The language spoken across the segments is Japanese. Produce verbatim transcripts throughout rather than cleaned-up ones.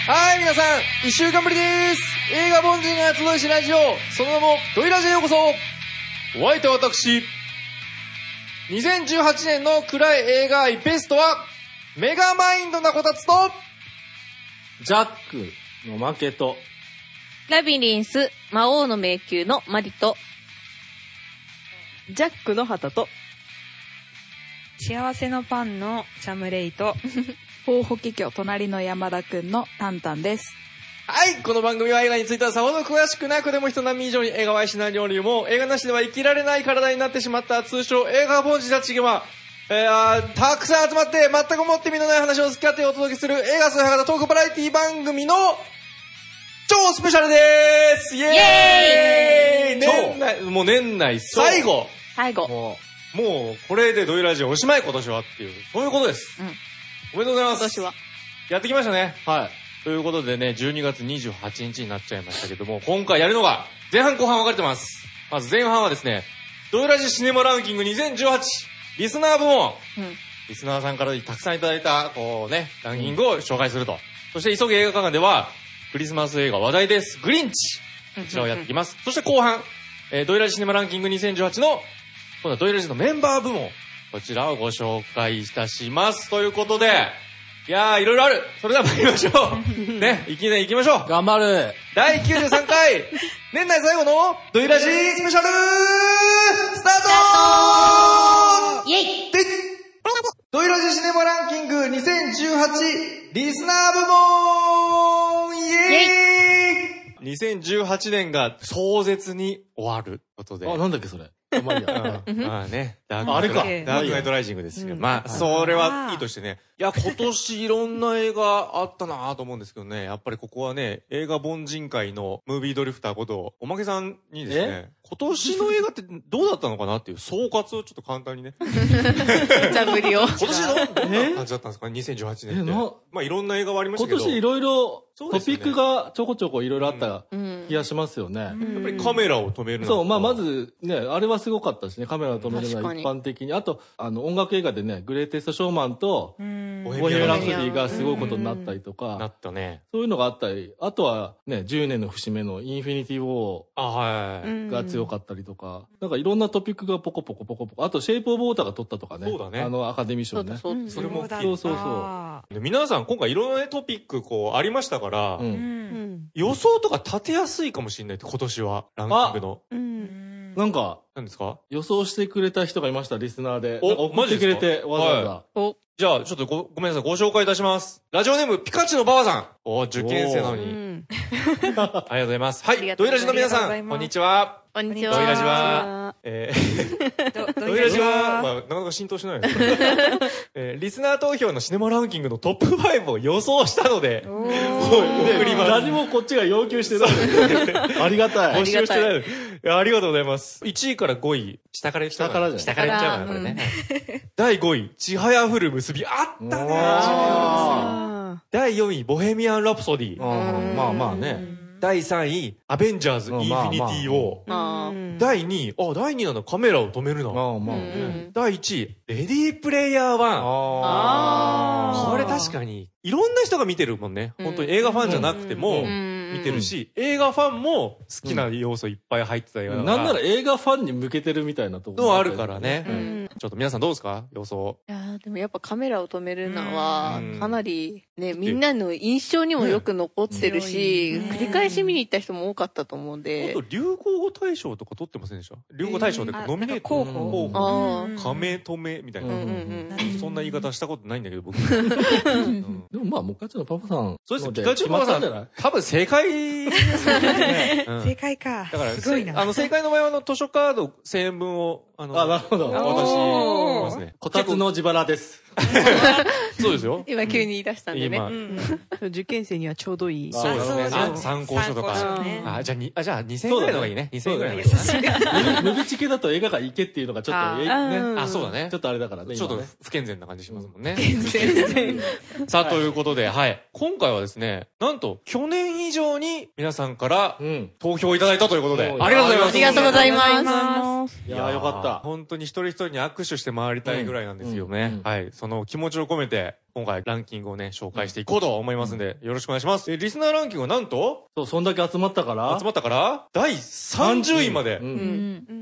はい、皆さん、一週間ぶりです。映画凡人が集いしラジオ、その名も、ドイラジへようこそ。お相手は私、にせんじゅうはちねんの暗い映画愛ベストは、メガマインドなこたつと、 ジャックの負けと、 ラビリンス、魔王の迷宮のマリと、 ジャックの旗と、 幸せのパンのチャムレイと、 法法華経隣の山田くんのタンタンです。 はい、この番組は映画についてはさほど詳しくなくても人並み以上に映画は愛しない料理も映画なしでは生きられない体になってしまった通称映画凡人たちが、えー、たくさん集まって全くもって身のない話を好き勝手お届けする映画数はがトークバラエティ番組の超スペシャルでーす。イエーイ。年内、もう年内最後。 最後。 もう、もうこれでドイラジオおしまい今年はっていう、そういうことです。うん。おめでとうございます。 今年は。 やってきましたね。 はい。 ということでね、じゅうにがつにじゅうはちにちになっちゃいましたけども、今回やるのが、前半後半分かれてます。まず前半はですね、ドイラジシネマランキングにせんじゅうはち、リスナー部門。うん。リスナーさんからたくさんいただいた、こうね、ランキングを紹介すると。うん、そして急げ映画館では、クリスマス映画話題です。グリンチ。こちらをやっていきます。そして後半、えー、ドイラジシネマランキングにせんじゅうはちの、今度はドイラジのメンバー部門。こちらをご紹介いたします。ということで、いやー、いろいろある。それでは参りましょう。ね、いきなり行きましょう。 頑張る。 だいきゅうじゅうさんかい、年内最後のドイラジスペシャルスタートイェイでドイラジシネマランキングにせんじゅうはちリスナー部門イェイにせんじゅうはちねんが壮絶に終わることで。 あ、なんだっけそれ。まあいいや。 まあね、ダークあれか。 ダークナイトライジングですけど、まあ、それはいいとしてね。いや、今年いろんな映画あったなぁと思うんですけどね、やっぱりここはね、映画凡人界のムービードリフターこと、おまけさんにですね、今年の映画ってどうだったのかなっていう総括をちょっと簡単にね。 じゃぶりを。 今年のどんな感じだったんですか ?にせんじゅうはちねんって。まあいろんな映画はありましたけど。 今年いろいろトピックがちょこちょこいろいろあった気がしますよね。やっぱりカメラを止めるの。 そう、まあまずね、あれはすごかったしね、カメラを止めるのは一般的に。あと、あの、音楽映画でね、グレイテストショーマンと、ボヘミアン・ラプソディがすごいことになったりとか。 なったね。 そういうのがあったり、あとはね、じゅうねんの節目のインフィニティ・ウォーが強かったりとか、なんかいろんなトピックがポコポコポコポコ。あと、シェイプ・オブ・ウォーターが取ったとかね。 そうだね。 あの、アカデミー賞ね。 そうそれも大きい。 そうそうそう。 皆さん今回いろんなトピックこうありましたから、予想とか立てやすいかもしれないって今年は、ランキングの。 なんか、 何ですか予想してくれた人がいました、リスナーで。 お、 送ってくれて、わざわざ。 お、じゃあ、ちょっとご、ごめんなさい、ご紹介いたします。ラジオネーム、ピカチュウのばばさん。お、受験生なのに。ありがとうございます。はい、ドイラジの皆さん、こんにちは。 こんにちは。 ドイラジは、えー、ドイラジは、まあ、なかなか浸透しないですね。えー、リスナー投票のシネマランキングのトップファイブを予想したので、送ります。 何もこっちが要求してない。ありがたい。 募集してない。いや、ありがとうございます。いちいからごい、下から下からじゃん。 下からいっちゃうから、これね。だいごい、ちはやふる結び。あったね、ちはや結び。だいよんい、ボヘミアン・ラプソディ。 まあまあね。 だいさんい、アベンジャーズ・インフィニティ・ウォー。だいにい、あ、だいにいなのカメラを止めるな。だいいちい、レディープレイヤーワン。これ確かに、いろんな人が見てるもんね。本当に映画ファンじゃなくても、見てるし、映画ファンも好きな要素いっぱい入ってたような。 なんなら映画ファンに向けてるみたいなところ。 のあるからね。ちょっと皆さんどうですか予想。 いやでもやっぱカメラを止めるのは、かなりね、みんなの印象にもよく残ってるし、繰り返し見に行った人も多かったと思うんで。 あと流行語大賞とか取ってませんでした流行語大賞でノミネート候補。 候補。亀止めみたいな。そんな言い方したことないんだけど、僕。でもまあ、もうかちのパパさん。 そうです、ピカチュウパパさん。多分正解ですね。 正解か。 だから、あの、正解の場合は、あの、図書カードせんえんぶんを、あの、 あ、なるほど。 私、ますね。 こたつの自腹です。 そうですよ。 今急に言い出したんでね。 受験生にはちょうどいい。 そうですね。参考書とか。あ、じゃあ、あ、じゃあ、にせんえんぐらいの方がいいね。にせんえんぐらいの方がいい。 ムビチケだと映画館行けっていうのがちょっと、ね。 あ、そうだね。 ちょっとあれだからね。 ちょっと不健全な感じしますもんね。健全。さあ、ということで、はい。今回はですね、なんと、去年以上に皆さんから投票いただいたということで、ありがとうございます。 ありがとうございます。 いやーよかった。 本当に一人一人に握手して回りたいぐらいなんですよね。はい。その気持ちを込めて、今回ランキングをね、紹介していこうと思いますんで、よろしくお願いします。え、リスナーランキングはなんとそう、そんだけ集まったから。 集まったから、だいさんじゅういまで。うん。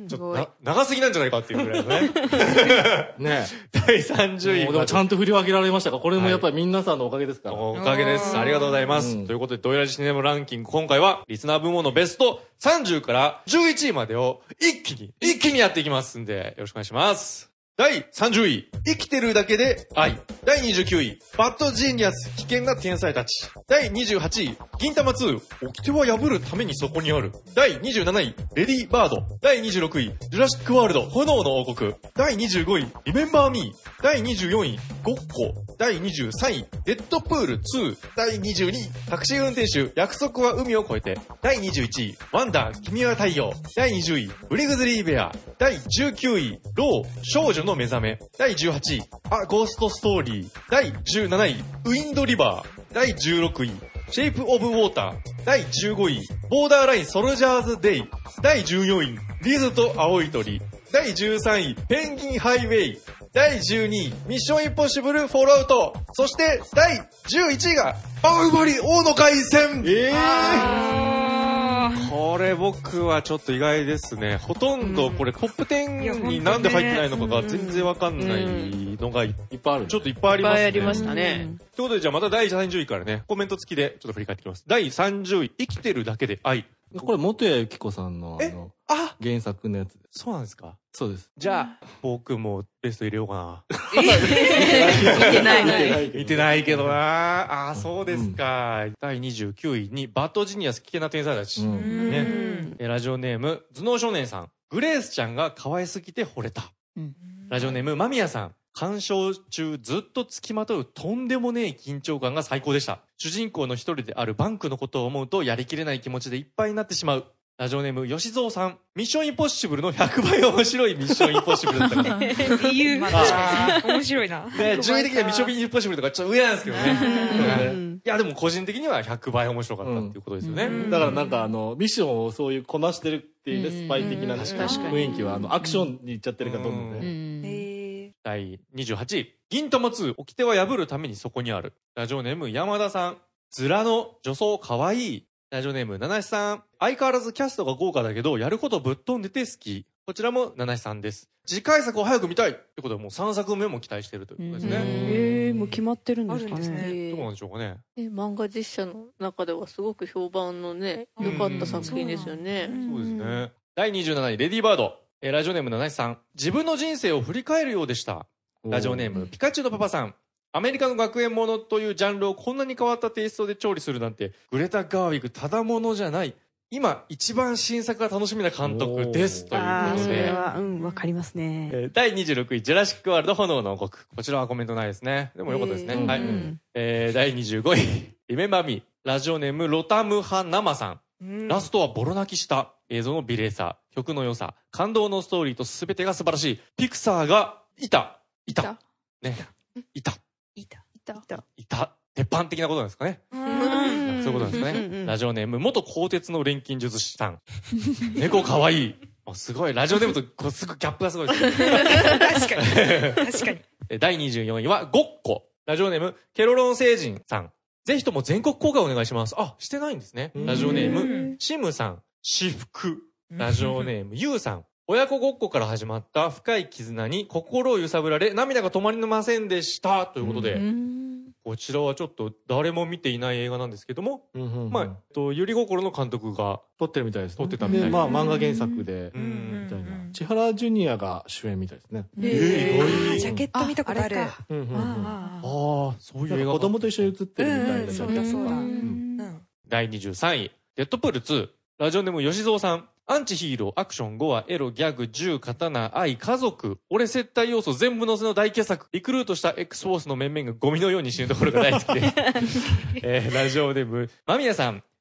ちょっと、長すぎなんじゃないかっていうぐらいのね。ねだいさんじゅういまで。 でもちゃんと振り分けられましたか？これもやっぱり皆さんのおかげですから。 おかげです。ありがとうございます。ということで、ドイラジシネマランキング、今回は、リスナー部門のベストさんじゅうからじゅういちいまでを一気に、一気にやっていきますんで、よろしくお願いします。だいさんじゅうい、生きてるだけで愛。だいにじゅうきゅうい、バッドジーニアス、危険な天才たち。だいにじゅうはちい、銀玉ツー、掟は破るためにそこにある。だいにじゅうなない、レディーバード。だいにじゅうろくい、ジュラシックワールド、炎の王国。だいにじゅうごい、リメンバーミー。だいにじゅうよんい、ゴッコ。だいにじゅうさんい、デッドプールツー。だいにじゅうにい、タクシー運転手、約束は海を越えて。だいにじゅういちい、ワンダー、君は太陽。だいにじゅうい、ブリグズリーベア。だいじゅうきゅうい、ロー、少女の目覚め。だいじゅうはちい、あ、ゴーストストーリー。だいじゅうなない、ウィンドリバー。だいじゅうろくい、シェイプオブウォーター。だいじゅうごい、ボーダーラインソルジャーズデイ。だいじゅうよんい、リズと青い鳥。だいじゅうさんい、ペンギンハイウェイ。だいじゅうにい、ミッションインポッシブルフォールアウト。そしてだいじゅういちいがバウバリ王の海戦。えーこれ僕はちょっと意外ですね。ほとんどこれトップじゅうになんで入ってないのかが全然わかんないのがいっぱいある。ちょっといっぱいありますね。いっぱいありましたね。ということでじゃあまただいさんじゅういからね、コメント付きでちょっと振り返っていきます。だいさんじゅうい、生きてるだけで愛。 これ元谷由紀子さんのあのあ原作のやつです。 そうなんですか？ そうです。 じゃあ僕もベスト入れようかな。 見てない。 見てないけどな。あ、そうですか。だいにじゅうきゅういにバッドジニアス危険な天才たち。ね。ラジオネーム頭脳少年さん。グレースちゃんが可愛すぎて惚れた。ラジオネーム間宮さん。鑑賞中ずっと付きまとうとんでもねえ緊張感が最高でした。主人公の一人であるバンクのことを思うとやりきれない気持ちでいっぱいになってしまう。ラジオネーム吉蔵さん。ミッションインポッシブルのひゃくばい面白いミッションインポッシブルだったから。 理由面白いな。 ね、順位的にはミッションインポッシブルとかちょっと上なんですけどね。いやでも個人的にはひゃくばい面白かったっていうことですよね。 だからなんかあの、ミッションをそういうこなしてるっていうね、スパイ的な雰囲気はあの、アクションに行っちゃってるかと思うんで。 だいにじゅうはちい、銀玉ツー、掟は破るためにそこにある。ラジオネーム山田さん。ズラの女装かわいい。ラジオネーム七七さん。相変わらずキャストが豪華だけど、やることぶっ飛んでて好き。こちらも七七さんです。次回作を早く見たいってことで、もうさんさくめも期待してるということですね。 へー、もう決まってるんですかね。 どうなんでしょうかね。 漫画実写の中ではすごく評判のね、良かった作品ですよね。 そうですね。だいにじゅうなない、レディーバード。えー、ラジオネーム七七さん。自分の人生を振り返るようでした。ラジオネームピカチュウのパパさん。アメリカの学園ものというジャンルをこんなに変わったテイストで調理するなんて、グレタ・ガーウィグただものじゃない。今一番新作が楽しみな監督ですということで。 それはうんわかりますね。 えー、だいにじゅうろくいジュラシックワールド炎の王国。こちらはコメントないですね。でもよかったですね。はい。えー、だいにじゅうごいリメンバーミー。ラジオネームロタムハナマさん。うん、ラストはボロ泣きした。映像の美麗さ、曲の良さ、感動のストーリーと全てが素晴らしい。ピクサーがいた。いた。ね。いた。 いた。 いた。 いた。鉄板的なことなんですかね。そういうことなんですかね。ラジオネーム、元鋼鉄の錬金術師さん。猫かわいい。すごい。ラジオネームとこうすぐギャップがすごいです。確かに。確かに。だいにじゅうよんいは、ゴッコ。ラジオネーム、ケロロン星人さん。ぜひとも全国公開お願いします。あ、してないんですね。ラジオネーム、シムさん。私服。ラジオネーム、ユウさん。親子ごっこから始まった深い絆に心を揺さぶられ、涙が止まりませんでした。ということで、こちらはちょっと誰も見ていない映画なんですけども、まあ、と、ゆり心の監督が撮ってるみたいです。 撮ってたみたいで、まあ、漫画原作で、みたいな。千原ジュニアが主演みたいですね。 えー、ジャケット見たことある。ああ、そういう映画。 子供と一緒に写ってるみたいなジャケットが。 だいにじゅうさんい、デッドプールツー。ラジオネーム吉蔵さん。アンチヒーロー、アクション、ゴア、エロ、ギャグ、銃、刀、愛、家族、俺接待要素全部載せの大傑作。リクルートした X フォースの面々がゴミのように死ぬところが大好きで。えー、ラジオネーム、間宮さん。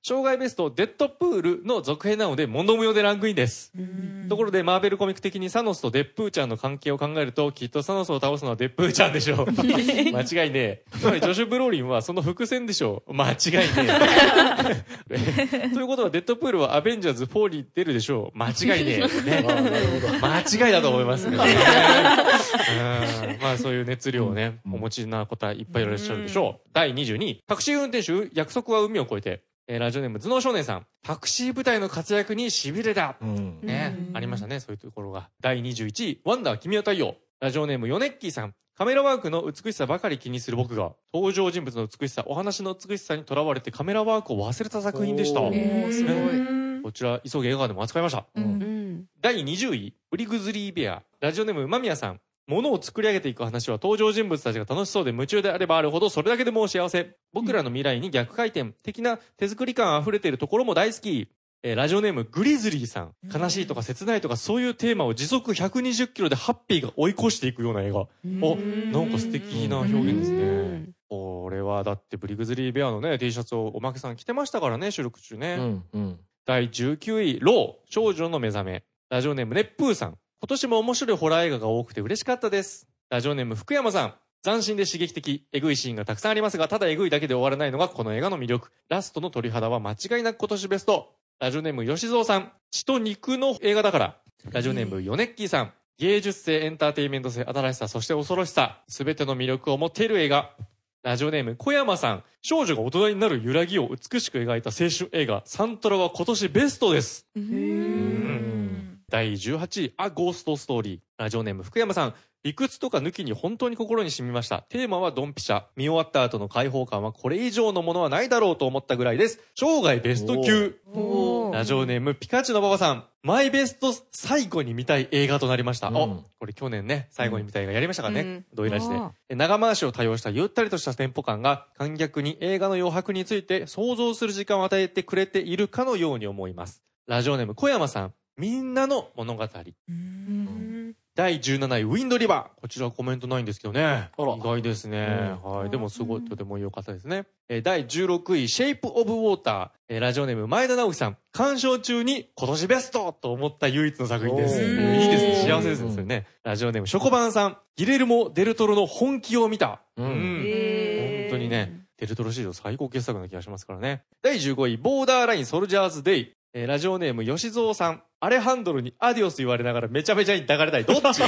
生涯ベストデッドプールの続編なので物無用でランクインです。ところでマーベルコミック的にサノスとデップーちゃんの関係を考えるときっとサノスを倒すのはデップーちゃんでしょう。間違いねえ。つまりジョシュ・ブローリンはその伏線でしょう。間違いねえ。ということはデッドプールはアベンジャーズフォーに出るでしょう。間違いねえ。ね、間違いだと思いますね。うんまあそういう熱量をね、お持ちな方いっぱいいらっしゃるでしょう。だいにじゅうにい、タクシー運転手約束は海を越えて。えー、ラジオネーム頭脳少年さん、タクシー部隊の活躍に痺れた、うん、ね、ありましたね、そういうところが。だいにじゅういちい、ワンダー君は太陽。ラジオネームヨネッキーさん、カメラワークの美しさばかり気にする僕が登場人物の美しさ、お話の美しさにとらわれてカメラワークを忘れた作品でした。 えー、すごい。 こちら急げ映画でも扱いました。うん、だいにじゅうい、ウリグズリーベア。ラジオネーム馬宮さん、物を作り上げていく話は登場人物たちが楽しそうで夢中であればあるほどそれだけでもう幸せ。僕らの未来に逆回転的な手作り感あふれているところも大好き。えー、ラジオネームグリズリーさん、悲しいとか切ないとかそういうテーマを時速ひゃくにじゅっキロでハッピーが追い越していくような映画。お、なんか素敵な表現ですね。これはだってブリグズリーベアのね T シャツをおまけさん着てましたからね、収録中ね。うんうん、だいじゅうきゅうい、ロー少女の目覚め。ラジオネームネップーさん、今年も面白いホラー映画が多くて嬉しかったです。ラジオネーム福山さん、斬新で刺激的、エグいシーンがたくさんありますが、ただエグいだけで終わらないのがこの映画の魅力。ラストの鳥肌は間違いなく今年ベスト。ラジオネーム吉蔵さん、血と肉の映画だから。ラジオネームヨネッキーさん、芸術性、エンターテインメント性、新しさ、そして恐ろしさ、すべての魅力を持っている映画。ラジオネーム小山さん、少女が大人になる揺らぎを美しく描いた青春映画、サントラは今年ベストです。うーん、だいじゅうはちい、ア・ゴーストストーリー。ラジオネーム福山さん、理屈とか抜きに本当に心に染みました。テーマはドンピシャ。見終わった後の解放感はこれ以上のものはないだろうと思ったぐらいです。生涯ベスト級。ラジオネームピカチュウの馬場さん、マイベスト最後に見たい映画となりました。うん、お、これ去年ね、最後に見たい映画やりましたからね。うん、ドイラジで。長回しを多用したゆったりとしたテンポ感が観客に映画の余白について想像する時間を与えてくれているかのように思います。ラジオネーム小山さん、みんなの物語。だいじゅうなない、ウィンドリバー。こちらコメントないんですけどね。意外ですね。うん、はい。でもすごい、とても良かったですね。えー、だいじゅうろくい、シェイプオブウォーター。えー、ラジオネーム前田直樹さん。鑑賞中に今年ベストと思った唯一の作品です。いいですね。幸せですね。それね。ラジオネームショコバンさん。ギレルモ・デルトロの本気を見た。うん。うん、本当にね、デルトロ史上最高傑作な気がしますからね。だいじゅうごい、ボーダーラインソルジャーズデイ。えー、ラジオネーム吉蔵さん。アレハンドルにアディオス言われながらめちゃめちゃに抱かれたい。どっち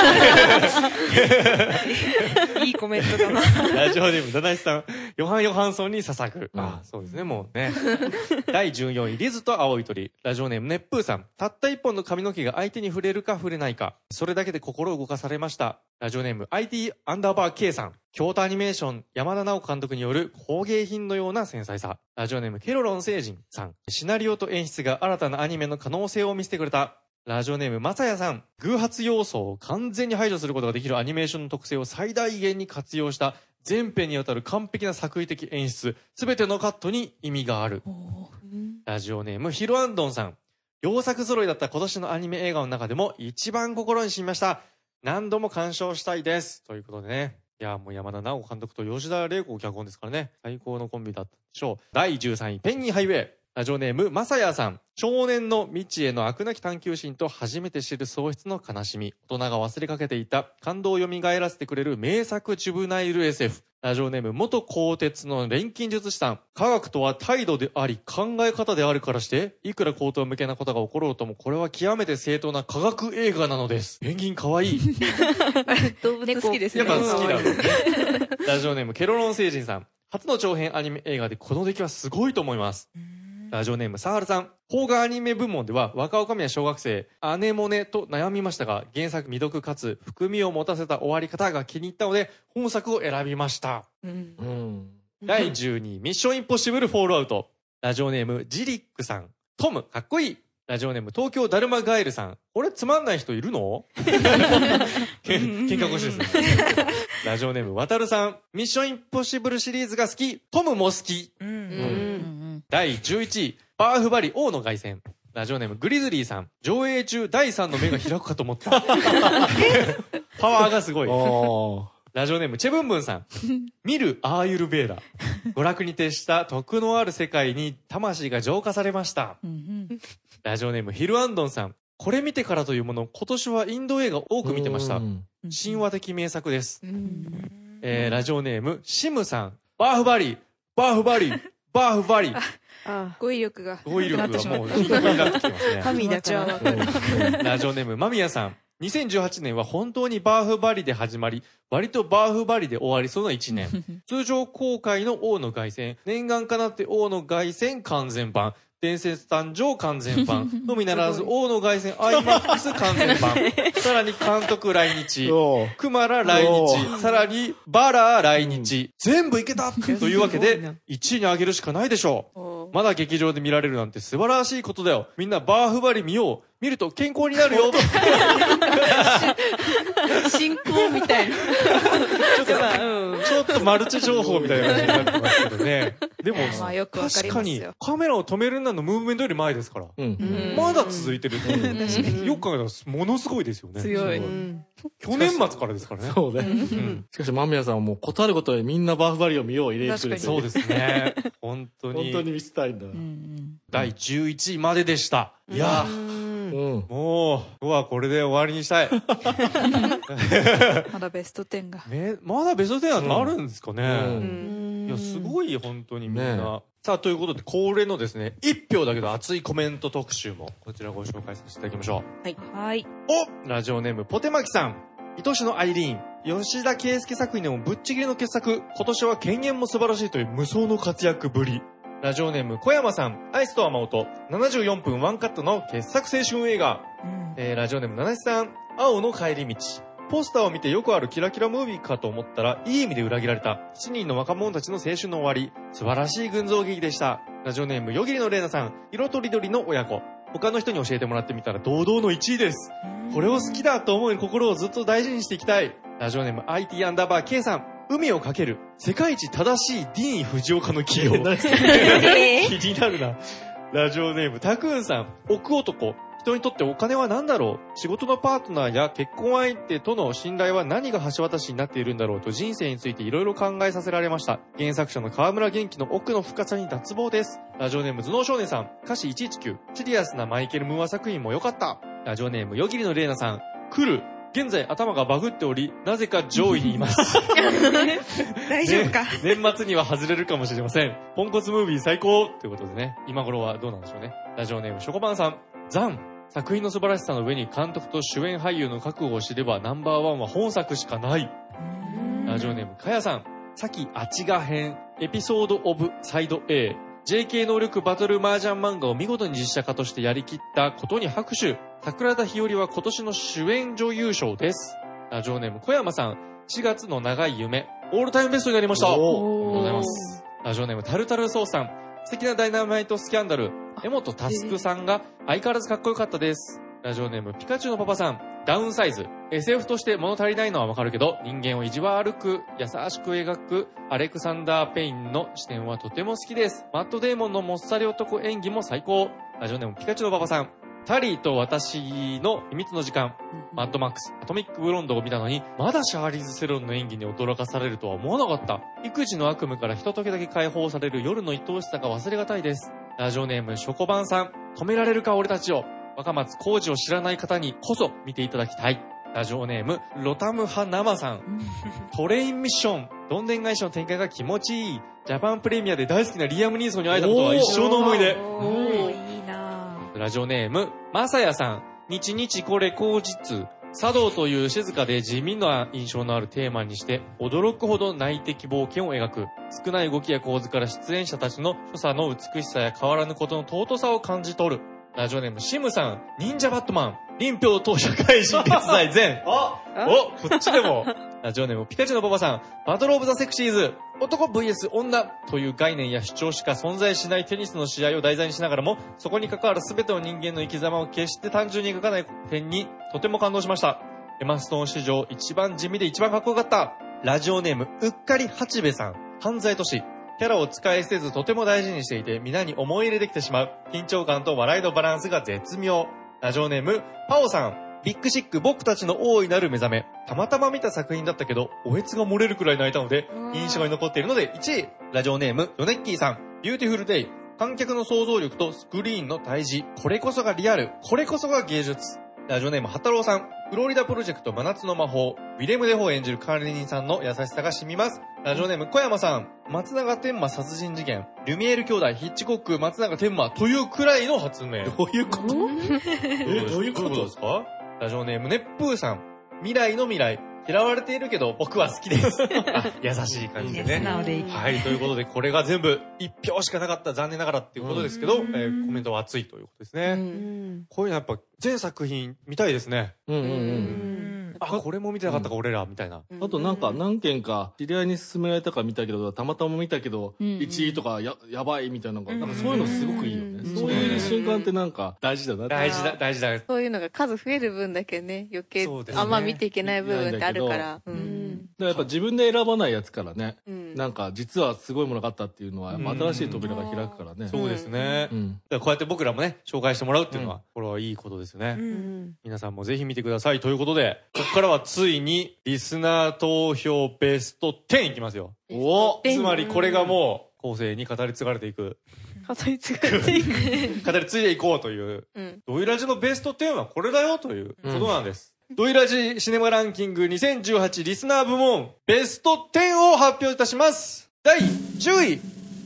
いいコメントだな。 ラジオネームダナイスさん。ヨハン・ヨハンソンに捧ぐ。うん、ああ、そうですね、もうね。だいじゅうよんい、リズと青い鳥。ラジオネームネップーさん。たった一本の髪の毛が相手に触れるか触れないか。それだけで心を動かされました。ラジオネーム アイティー アンダーバー K さん。京都アニメーション山田直子監督による工芸品のような繊細さ。ラジオネームケロロン星人さん。シナリオと演出が新たなアニメの可能性を見せてくれた。ラジオネームまさやさん。偶発要素を完全に排除することができるアニメーションの特性を最大限に活用した全編にわたる完璧な作為的演出。すべてのカットに意味がある。ラジオネームヒロアンドンさん。良作揃いだった今年のアニメ映画の中でも一番心に染みました。何度も鑑賞したいです。ということでね。いや、もう山田直子監督と吉田玲子脚本ですからね。最高のコンビだったでしょう。だいじゅうさんい、ペンギンハイウェイ。ラジオネームまさやさん。少年の未知への飽くなき探求心と初めて知る喪失の悲しみ。大人が忘れかけていた感動を蘇らせてくれる名作ジュブナイル エスエフ。ラジオネーム元鋼鉄の錬金術師さん。科学とは態度であり考え方であるからして、いくら高等無形なことが起ころうともこれは極めて正当な科学映画なのです。ペンギンかわいい。 動物好きですね。 やっぱ好きだろうね。ラジオネームケロロン星人さん。初の長編アニメ映画でこの出来はすごいと思います。ラジオネームサハルさん。邦画アニメ部門では若女将や小学生アネモネと悩みましたが、原作未読かつ含みを持たせた終わり方が気に入ったので本作を選びました。うんうん、だいじゅうにい、ミッションインポッシブルフォールアウト。ラジオネームジリックさん。トムかっこいい。ラジオネーム東京ダルマガエルさん。これつまんない人いるの？け喧嘩腰ですね。ラジオネームワタルさん。ミッションインポッシブルシリーズが好き。トムも好き。うんうん、だいじゅういちい、バーフバリ王の凱旋。ラジオネームグリズリーさん。上映中だいさんの目が開くかと思った。パワーがすごい。 ラジオネームチェブンブンさん。見るアーユルベーダ。娯楽に徹した徳のある世界に魂が浄化されました。ラジオネームヒルアンドンさん。これ見てからというもの、今年はインド映画多く見てました。神話的名作です。えー、ラジオネームシムさん。バーフバリー、バーフバリー、バーフバリー。 ああ語彙力が。 語彙力がもう頻繁になってきてますね。 神だから。 ラジオネームマミヤさん。にせんじゅうはちねんは本当にバーフバリで始まり、割とバーフバリで終わりそうないちねん。通常公開の王の凱旋、念願かなって王の凱旋完全版、伝説誕生完全版、のみならず王の凱旋 アイマックス 完全版、さらに監督来日、クマラ来日、さらにバラー来日、全部いけたというわけで、いちいに上げるしかないでしょう。まだ劇場で見られるなんて素晴らしいことだよ。みんなバーフバリ見よう。見ると健康になるよ。 進行みたいな。 ちょっと、うん、ちょっとマルチ情報みたいな感じになってますけどね。でも、 まあよくわかりますよ。 確かにカメラを止めるなのムーブメントより前ですから。うん、まだ続いてる。うん、よく考えたらものすごいですよね。 強い。 去年末からですからね。 そうね。うん、しかし間宮さんはもう断ることでみんなバーフバリを見よう入れてくれて。 そうですね。本当に。 本当に見せたいんだ。 だいじゅういちいまででした。いやー。うん、もう、今日はこれで終わりにしたい。 まだベストテンが。 ね、まだベストテンはあるんですかね。うん、いや、すごい、本当にみんな。ね、さあ、ということで、恒例のですね、一票だけど熱いコメント特集も、こちらご紹介させていただきましょう。はい。はい。 おラジオネーム、ポテマキさん。愛しのアイリーン。吉田圭介作品でもぶっちぎりの傑作。今年は権限も素晴らしいという無双の活躍ぶり。ラジオネーム小山さん、アイスとアマオとななじゅうよんぷんワンカットの傑作青春映画、うんえー、ラジオネームななしさん、青の帰り道。ポスターを見てよくあるキラキラムービーかと思ったらいい意味で裏切られたしちにんの若者たちの青春の終わり。素晴らしい群像劇でした。ラジオネームよぎりのれいなさん、色とりどりの親子。他の人に教えてもらってみたら堂々のいちいです。これを好きだと思う心をずっと大事にしていきたい。ラジオネーム アイティー アンダーバー K さん、海をかける世界一正しいディーン・フジオカの起用。気になるな。ラジオネームタクーンさん、奥男。人にとってお金は何だろう。仕事のパートナーや結婚相手との信頼は何が橋渡しになっているんだろうと人生についていろいろ考えさせられました。原作者の川村元気の奥の深さに脱帽です。ラジオネーム頭脳少年さん、歌詞いちいちきゅう。シリアスなマイケル・ムーア作品も良かった。ラジオネームよぎりのれいなさん、来る。現在頭がバグっており、なぜか上位にいます。 大丈夫か、 ね、年末には外れるかもしれません。ポンコツムービー最高ということでね、今頃はどうなんでしょうね。ラジオネームショコバンさん、ザン。作品の素晴らしさの上に監督と主演俳優の覚悟を知ればナンバーワンは本作しかない。ラジオネームかやさん、さきあちが編、エピソードオブサイド A。ジェイケー 能力バトル麻雀漫画を見事に実写化としてやりきったことに拍手。桜田ひよりは今年の主演女優賞です。ラジオネーム小山さん、しがつの長い夢、オールタイムベストになりました。ありがとうございます。ラジオネームタルタルソウさん、素敵なダイナマイトスキャンダル、江本佑さんが相変わらずかっこよかったです。ラジオネームピカチュウのパパさん、ダウンサイズ。エスエフ として物足りないのはわかるけど、人間を意地悪く、優しく描くアレクサンダー・ペインの視点はとても好きです。マット・デーモンのもっさり男演技も最高。ラジオネームピカチュウのパパさん、タリーと私の秘密の時間、マッドマックス、アトミックブロンドを見たのに、まだシャーリーズ・セロンの演技に驚かされるとは思わなかった。育児の悪夢からひとときだけ解放される夜の愛おしさが忘れがたいです。ラジオネームショコバンさん、止められるか俺たちを。若松浩二を知らない方にこそ見ていただきたい。ラジオネームロタムハナマさん、トレインミッション、どんでん返しの展開が気持ちいい。ジャパンプレミアで大好きなリアム・ニーソンに会えたことは一生の思い出。 おー、いいな。 ラジオネームマサヤさん、日日これ口実。茶道という静かで地味な印象のあるテーマにして驚くほど内的冒険を描く。少ない動きや構図から出演者たちの所作の美しさや変わらぬことの尊さを感じ取る。ラジオネームシムさん、忍者バットマン、臨氷と社会人決済全。おお、こっちでも。ラジオネームピカチュウのパパさん、バトルオブザセクシーズ、男 ブイエス 女という概念や主張しか存在しないテニスの試合を題材にしながらも、そこに関わる全ての人間の生き様を決して単純に描かない点にとても感動しました。エマストーン史上一番地味で一番かっこよかった。ラジオネームうっかり八兵衛さん、犯罪都市。キャラを使い捨てずとても大事にしていて皆に思い入れできてしまう。緊張感と笑いのバランスが絶妙。ラジオネームパオさん、 ビッグシック僕たちの大いなる目覚め。たまたま見た作品だったけど、おえつが漏れるくらい泣いたので、印象に残っているのでいちい。ラジオネーム、ヨネッキーさん。ビューティフルデイ。観客の想像力とスクリーンの対峙。これこそがリアル。これこそが芸術。ラジオネーム、はたろうさん。フロリダプロジェクト真夏の魔法。ウィレム・デフォー演じる管理人さんの優しさが染みます。ラジオネーム、小山さん。松永天馬殺人事件。ルミエール兄弟、ヒッチコック、松永天馬というくらいの発明。 どういうことえ、どういうことですか？ラジオネーム、ネップーさん。未来の未来。嫌われているけど僕は好きです。あ、優しい感じでね。 素直でいい。 はい、ということでこれが全部いち票しかなかった残念ながらっていうことですけど、えーコメントは熱いということですね。 うん、 こういうのやっぱ全作品見たいですね。 うんうんうん。 うんあ、これも見てなかったか、俺らみたいな。 あとなんか何件か知り合いに勧められたか見たけど、たまたま見たけど、 うんうんいちいとかややばいみたいなのが、なんかそういうのすごくいいよね。 うんそういう瞬間ってなんか大事だなって。 大事だ、大事だ。 そういうのが数増える分だけね、余計そうですねあんま見ていけない部分ってあるから。うだんからやっぱ自分で選ばないやつからね、 うんなんか実はすごいものがあったっていうのは、やっぱ新しい扉が開くからね。 そうですね。 うん。 だからこうやって僕らもね、紹介してもらうっていうのは、これはいいことですよね。 うん皆さんもぜひ見てください。ということで、ここからはついにリスナー投票ベストじゅういきますよ。 おつまりこれがもう後世に語り継がれていく。 語り継がれていく。 語り継いでいこうという。 うんドイラジのベストじゅうはこれだよということなんです。ドイラジシネマランキングにせんじゅうはちリスナー部門ベストじゅうを発表いたします。だいじゅうい。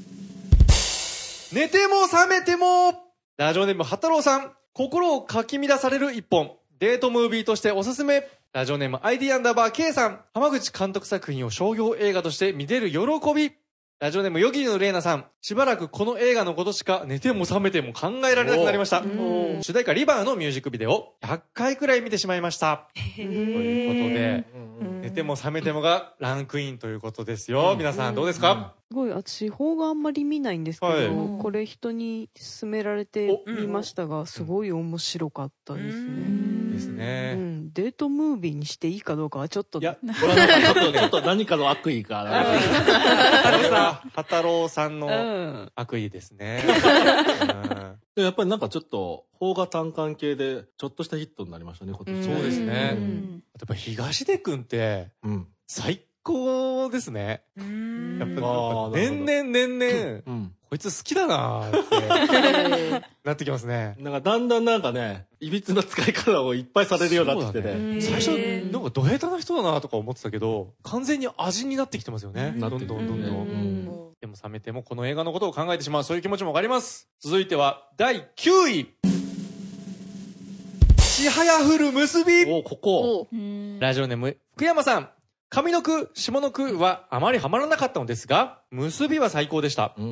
寝ても覚めても。ラジオネームはたろうさん。心をかき乱される一本。デートムービーとしておすすめ。ラジオネーム アイディー アンダーバー K さん。浜口監督作品を商業映画として見れる喜び。ラジオネームヨギのレイナさん。しばらくこの映画のことしか寝ても覚めても考えられなくなりました。主題歌リバーのミュージックビデオひゃっかいくらい見てしまいました。ということで、寝ても覚めてもがランクインということですよ。皆さんどうですか？ すごい、私邦画あんまり見ないんですけど、 はい、 これ人に勧められて見ましたが、すごい面白かったですね。 ですね、 うん。デートムービーにしていいかどうかはちょっと。 いや、これはなんかちょっと、ちょっと何かの悪意かな。 はたろうさんの悪意ですね。 でやっぱりなんかちょっと邦画単館系でちょっとしたヒットになりましたね、今年。 そうですね。やっぱ東出くんって最高ですね。やっぱ年々年々、うん、こいつ好きだなーってなってきますね。 なんかだんだんなんかね、いびつな使い方をいっぱいされるようになってきてね。 最初なんかド下手な人だなとか思ってたけど、完全に味になってきてますよね。どんどんどんどん。でも冷めてもこの映画のことを考えてしまう、そういう気持ちもわかります。続いてはだいきゅうい。ちはやふる結び。 お、ここ。 ラジオネーム福山さん。上の句、下の句はあまりハマらなかったのですが、結びは最高でした。うん、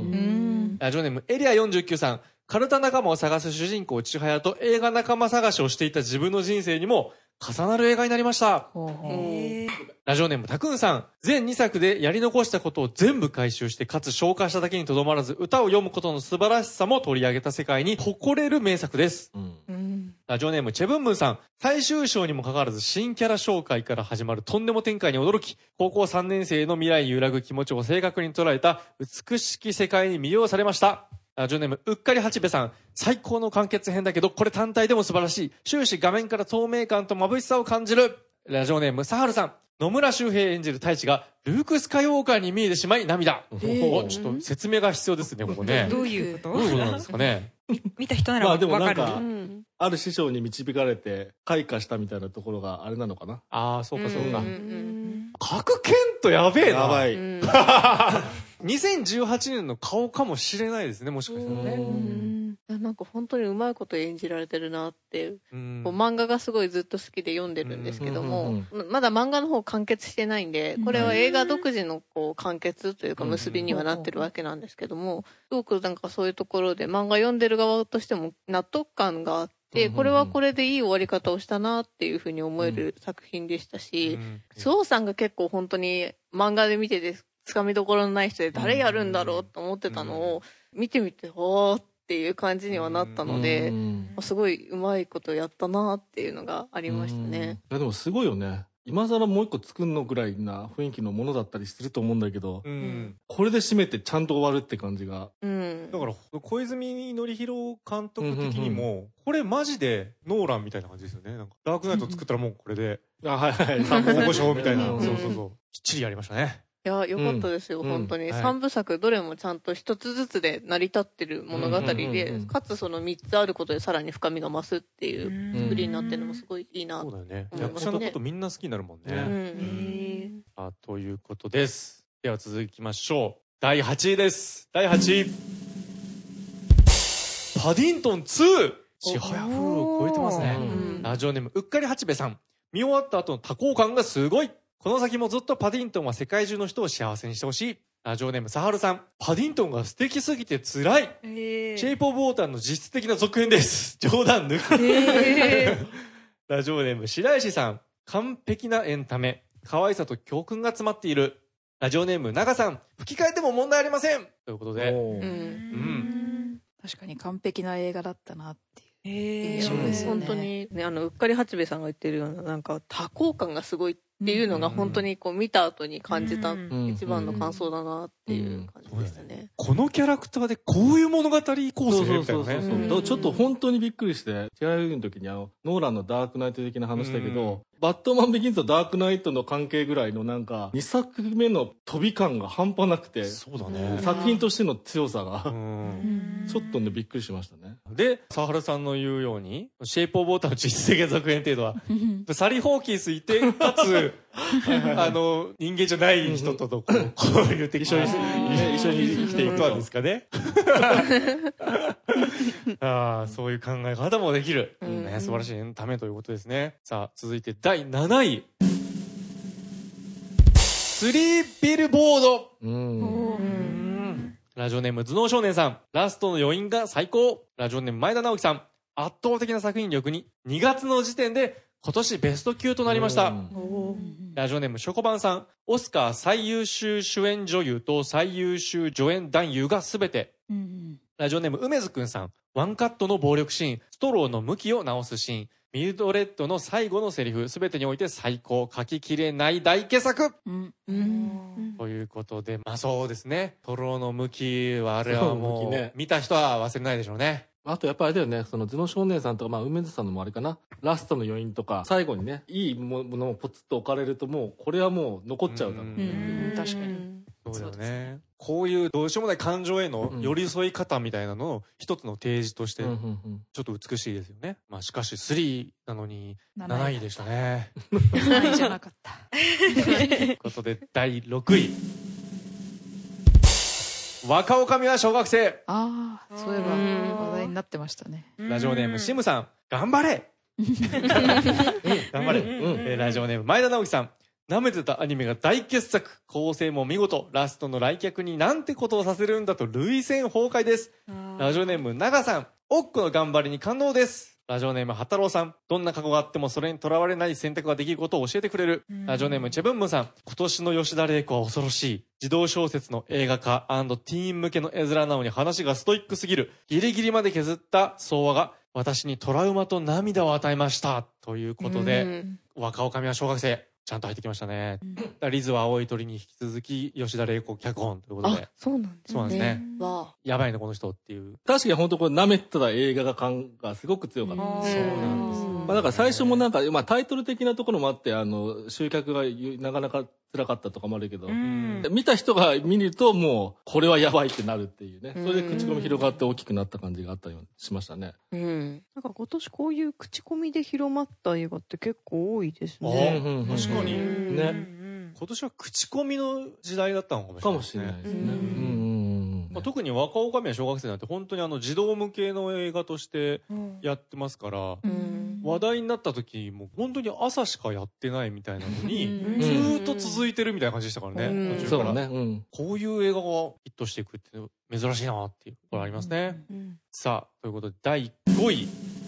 ラジオネームエリアよんじゅうきゅうさん。カルタ仲間を探す主人公千早と映画仲間探しをしていた自分の人生にも重なる映画になりました。ラジオネームたくんさん。全にさくでやり残したことを全部回収してかつ消化しただけにとどまらず歌を読むことの素晴らしさも取り上げた世界に誇れる名作です。うんラジオネームチェブンブンさん。最終章にもかかわらず新キャラ紹介から始まるとんでも展開に驚き、高校さんねん生の未来に揺らぐ気持ちを正確に捉えた美しき世界に魅了されました。ラジオネームうっかり八兵衛さん。最高の完結編だけどこれ単体でも素晴らしい。終始画面から透明感と眩しさを感じる。ラジオネームサハルさん。野村周平演じる太一がルーク・スカイウォーカーに見えてしまい涙。えー、ちょっと説明が必要ですね、ここね。 どういうこと？ どういうことなんですかね。 見た人ならわかる。まあでもなんか、 うん、ある師匠に導かれて開花したみたいなところがあれなのかな。 ああ、そうかそうか。角健人やべえな。 やばい。 にせんじゅうはちねんの顔かもしれないですね、もしかしたらね。 なんか本当にうまいこと演じられてるなって、こう漫画がすごいずっと好きで読んでるんですけども、まだ漫画の方完結してないんで、これは映画独自のこう完結というか結びにはなってるわけなんですけども、すごくなんかそういうところで漫画読んでる側としても納得感があって、これはこれでいい終わり方をしたなっていうふうに思える作品でしたし、周防さんが結構本当に漫画で見ててつかみどころのない人で誰やるんだろうと思ってたのを見てみて、おーっていう感じにはなったので、すごいうまいことやったなっていうのがありましたね。 いやでもすごいよね。 今更もう一個作んのぐらいな雰囲気のものだったりすると思うんだけど、 うん、 これで締めてちゃんと終わるって感じが。 うん、 だから小泉紀弘監督的にも、うんうんうん、これマジでノーランみたいな感じですよね。なんかダークナイト作ったらもうこれで、 あ、はいはい、 三部大御所みたいな、そうそうそう、きっちりやりましたね。 いや、よかったですよ、うん、本当に。うん、三部作、どれもちゃんと一つずつで成り立ってる物語で、かつその三つあることでさらに深みが増すっていう作りになってるのもすごいいいな。 そうだよね。役者のことみんな好きになるもんね。うん、あ、ということです。では続きましょう。だいはちいです。だいはちい。パディントンツー。ちはやふるを超えてますね。ラジオネーム、うっかり八兵衛さん。見終わった後の多幸感がすごい。この先もずっとパディントンは世界中の人を幸せにしてほしい。ラジオネーム、さはるさん。パディントンが素敵すぎて辛い。えー、シェイプオブウォーターの実質的な続編です。冗談抜き。えー、ラジオネーム、白石さん。完璧なエンタメ。可愛さと教訓が詰まっている。ラジオネーム、長さん。吹き替えても問題ありません。ということで。うんうん、 確かに完璧な映画だったなっていう。 えー、本当にね、あのうっかり八兵衛さんが言ってるようななんか多幸感がすごいっていうのが本当にこう見た後に感じた一番の感想だなっていう感じでしたね。 このキャラクターでこういう物語構成みたいなね。そうそうそう。ちょっと本当にびっくりして、ティアライの時にあのノーランのダークナイト的な話だけど、バットマンビギンズとダークナイトの関係ぐらいのなんかにさくめの飛び感が半端なくて、 そうだね。 作品としての強さがちょっとねびっくりしましたね。 で、サハルさんの言うように、シェイプオブウォーターの実質的な続編っていうのは、サリー・ホーキンスいて、かつ、あの、人間じゃない人とのこう、こういう敵一緒に、一緒に生きていくんですかね。ああ、そういう考え方もできる。ね、素晴らしいエンタメということですね。さあ、続いてだいなない。スリービルボード。うんラジオネーム頭脳少年さん。ラストの余韻が最高。ラジオネーム前田直樹さん。圧倒的な作品力ににがつの時点で今年ベスト級となりました。ラジオネームショコバンさん。オスカー最優秀主演女優と最優秀助演男優がすべて。ラジオネーム梅津くんさん。ワンカットの暴力シーン、ストローの向きを直すシーン、ミルドレッドの最後のセリフ、すべてにおいて最高、書ききれない大傑作、うんうん、ということで、まあそうですね。ストローの向きはあれはもう、ね、見た人は忘れないでしょうね。 あとやっぱりあれだよね、その頭脳少年さんとか、まあ梅津さんのもあれかな、ラストの余韻とか、最後にね、いいものをポツッと置かれるともう、これはもう残っちゃうだろうね。 うんうん、確かに。 そうだよね。こういうどうしようもない感情への寄り添い方みたいなのを一つの提示として、ちょっと美しいですよね。まあしかしスリーなのになないでしたね。 なないじゃなかった。 ということでだいろくい。若女将は小学生。 ああ、そういえば話題になってましたね。 ラジオネームシムさん、頑張れ頑張れ、うんえー、ラジオネーム前田直樹さん。舐めてたアニメが大傑作。構成も見事。ラストの来客になんてことをさせるんだと涙腺崩壊です。ラジオネーム長さん。おっこの頑張りに感動です。ラジオネームはたろうさん。どんな過去があってもそれにとらわれない選択ができることを教えてくれる。ラジオネームチェブンムンさん。今年の吉田玲子は恐ろしい。児童小説の映画化&ティーン向けの絵面なのに話がストイックすぎる。ギリギリまで削った相話が私にトラウマと涙を与えました。ということで、若女将は小学生。ちゃんと入ってきましたね。うん、リズは青い鳥に引き続き吉田玲子脚本ということで。 あ、そうなんですね。 そうなんですね。やばいねこの人っていう。 確かに本当これ舐めてた映画が感がすごく強かった。そうなんです。まあだから最初もなんかまあタイトル的なところもあってあの集客がなかなか辛かったとかもあるけど、見た人が見るともうこれはやばいってなるっていうね。それで口コミ広がって大きくなった感じがあったりしましたね。 うん。なんか今年こういう口コミで広まった映画って結構多いですね。 ああ、確かに。ね。今年は口コミの時代だったのかもしれない。 かもしれないですね。 まあ、特に若女将は小学生なんて本当にあの児童向けの映画としてやってますから、うん、話題になった時も本当に朝しかやってないみたいなのに、うん、ずーっと続いてるみたいな感じでしたからね、うん、途中から、ねうん、こういう映画がヒットしていくって珍しいなっていうところありますね、うんうん、さあということでだいごい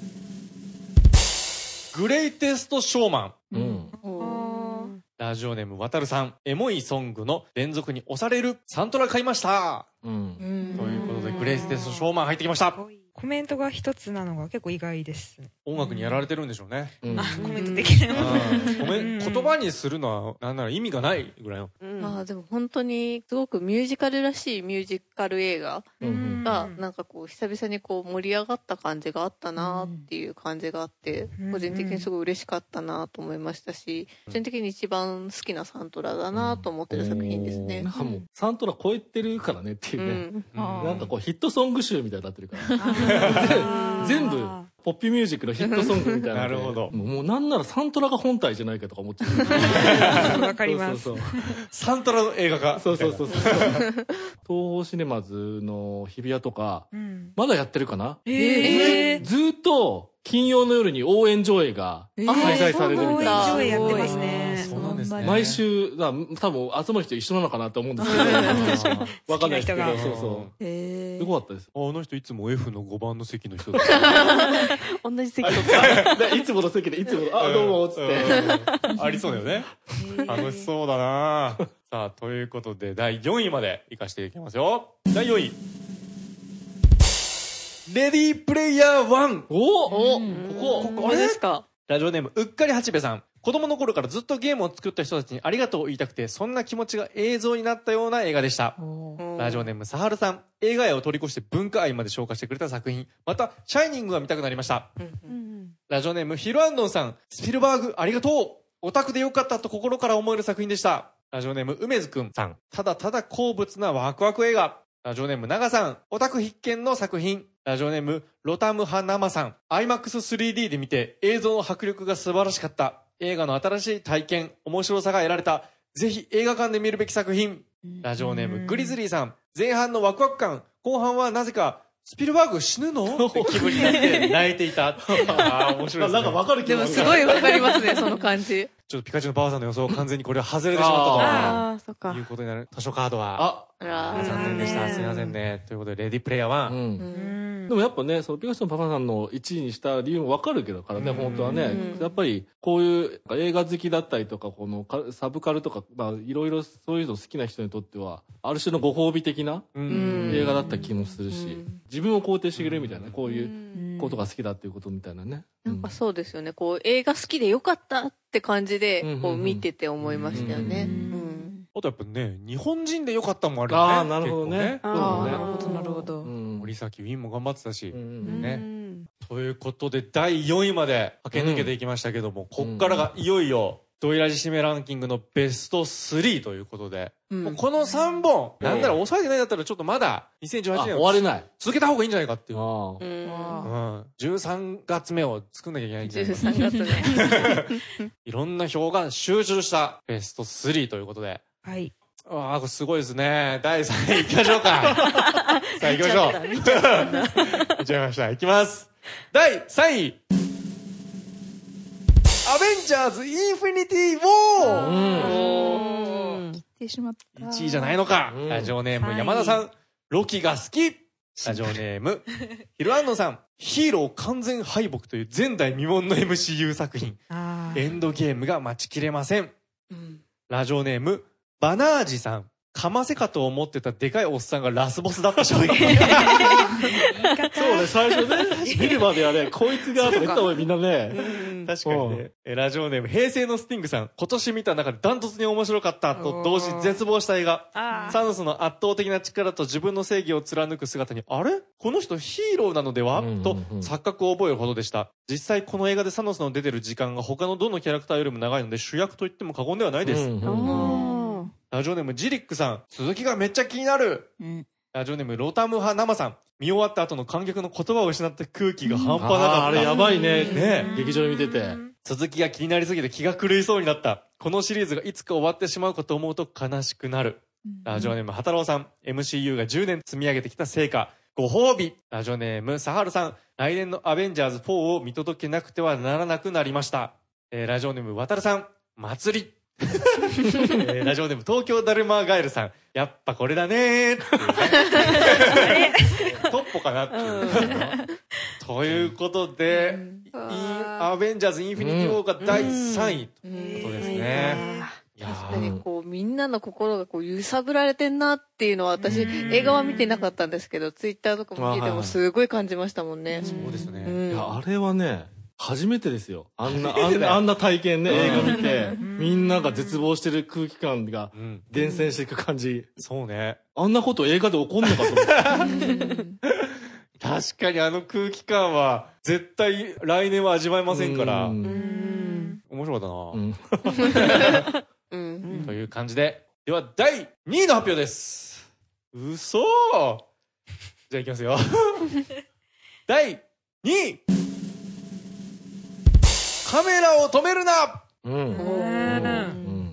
グレイテストショーマン、うんラジオネームわたるさん。エモいソングの連続に押されるサントラ買いました、うん、ということでグレイテストショーマン入ってきました。 コメントが一つなのが結構意外です。 音楽にやられてるんでしょうね。 あ、コメントできる。 ごめん、言葉にするのはなんなら意味がないぐらいの。 まあでも本当にすごくミュージカルらしいミュージカル映画がなんかこう久々にこう盛り上がった感じがあったなっていう感じがあって、個人的にすごい嬉しかったなと思いましたし、個人的に一番好きなサントラだなと思ってる作品ですね。 なんかもうサントラ超えてるからねっていうね。なんかこうヒットソング集みたいになってるから。全部ポップミュージックのヒットソングみたいな。 なるほど。 もうなんならサントラが本体じゃないかとか思っちゃう。 わかります。 そうそうそうサントラの映画化。 そうそうそうそう。東宝シネマズの日比谷とか、うん、まだやってるかな、えー、ずーっと金曜の夜に応援上映が開催されるみたいな。 応援上映やってますね。 そうなんですね。 毎週、だ多分集まる人一緒なのかなと思うんですけど。わかんないですけど。そうそう。すごかったです。 あの人いつも F のごばんの席の人だ。 同じ席とか。 いつもの席でいつも、あ、どうも、つって。 ありそうだよね。楽しそうだな。さあ、ということで、だいよんいまで行かせていきますよ。だいよんい。レディープレイヤーワン。 おお、ここ、ここですか。 ラジオネーム、うっかり八兵衛さん。子供の頃からずっとゲームを作った人たちにありがとうを言いたくて、そんな気持ちが映像になったような映画でした。ラジオネーム、さはるさん。映画愛を通り越して文化愛まで消化してくれた作品。また、シャイニングが見たくなりました。ラジオネーム、ヒルアンドンさん。スピルバーグ、ありがとう。オタクでよかったと心から思える作品でした。ラジオネーム、梅津くんさん。ただただ好物なワクワク映画。ラジオネーム、長さん。オタク必見の作品。ラジオネーム、ロタムハナマさん。アイマックススリーディー で見て映像の迫力が素晴らしかった。映画の新しい体験、面白さが得られた。ぜひ映画館で見るべき作品。ラジオネーム、グリズリーさん。前半のワクワク感、後半はなぜか、スピルバーグ死ぬのって気分になって泣いていた。ああ、面白いですね。 なんかわかる気がする。でもすごいわかりますね、その感じ。 ちょっとピカチュウのパワーさんの予想完全にこれは外れてしまったと。 ああ、そっか。 いうことになる。図書カードは。 あ、 残念でした。すみませんね。ということで、レディープレイヤーワン。 でもやっぱね、そのピカチュウのパパさんのいちいにした理由もわかるけどからね、本当はね。やっぱりこういう映画好きだったりとか、このサブカルとか、まあいろいろそういうの好きな人にとっては、ある種のご褒美的な映画だった気もするし、自分を肯定してくれるみたいな、こういうことが好きだっていうことみたいなね。 なんかそうですよね。こう映画好きでよかったって感じで、こう見てて思いましたよね。 あとやっぱね、日本人でよかったもんあるよね。 ああ、なるほどね。 ああ、なるほど、なるほど。 森崎ウィンも頑張ってたし。ね。ということで、だいよんいまで駆け抜けていきましたけども、こっからがいよいよ、ドイラジ締めランキングのベストスリーということで、もうこのさんぼん、なんなら抑えてないんだったらちょっとまだにせんじゅうはちねん終われない。 続けた方がいいんじゃないかっていう。 うんじゅうさんがつめを作んなきゃいけないんじゃないか。 じゅうさんがつめ。 いろんな票が集中したベストスリーということで。 はい。 ああ、これすごいですね。だいさんい行きましょうか。さあ行きましょう。見ちゃいました。行きます。だいさんい。アベンジャーズ・インフィニティ・ウォー。 来てしまった。 いちいじゃないのか。ラジオネーム山田さん。ロキが好き。ラジオネームヒルアンドさん。ヒーロー完全敗北という前代未聞の エムシーユー 作品。エンドゲームが待ちきれません。ラジオネームバナージさん。かませかと思ってたでかいおっさんがラスボスだった衝撃。そうね、最初ね、見るまではね、こいつがとか言った方がみんなね。 確かにね。ラジオネーム、平成のスティングさん。今年見た中でダントツに面白かったと同時に絶望した映画。サノスの圧倒的な力と自分の正義を貫く姿に、あれこの人ヒーローなのでは、と錯覚を覚えるほどでした。実際この映画でサノスの出てる時間が他のどのキャラクターよりも長いので主役と言っても過言ではないです。ラジオネームジリックさん。続きがめっちゃ気になる。うん、ラジオネームロタムハナマさん。見終わった後の観客の言葉を失った空気が半端なかった。 あ, あれやばいね。ね劇場で見てて。 続きが気になりすぎて気が狂いそうになった。このシリーズがいつか終わってしまうかと思うと悲しくなる。うん、ラジオネームハタロウさん。エムシーユー がじゅうねん積み上げてきた成果。ご褒美。ラジオネームサハルさん。来年のアベンジャーズフォーを見届けなくてはならなくなりました。えー、ラジオネームワタルさん。祭り。えー、ラジオネーム東京ダルマーガエルさん。やっぱこれだねーっていうね。トッポかなっていう。ということで、インアベンジャーズインフィニティウォーがだいさんいということですね。 確かにこうみんなの心がこう揺さぶられてんなっていうのは私映画は見てなかったんですけどツイッターとかも見てもすごい感じましたもんね。 そうですね。 いやあれはね初めてですよ。あんな、あんな、あんな体験ね、映画見て、みんなが絶望してる空気感が伝染していく感じ。 そうね。 あんなこと映画で起こんのかと思って。 確かにあの空気感は、絶対来年は味わえませんから。面白かったなという感じで。では、だいにいの発表です。嘘じゃあいきますよ。だいにいカメラを止めるな、うん、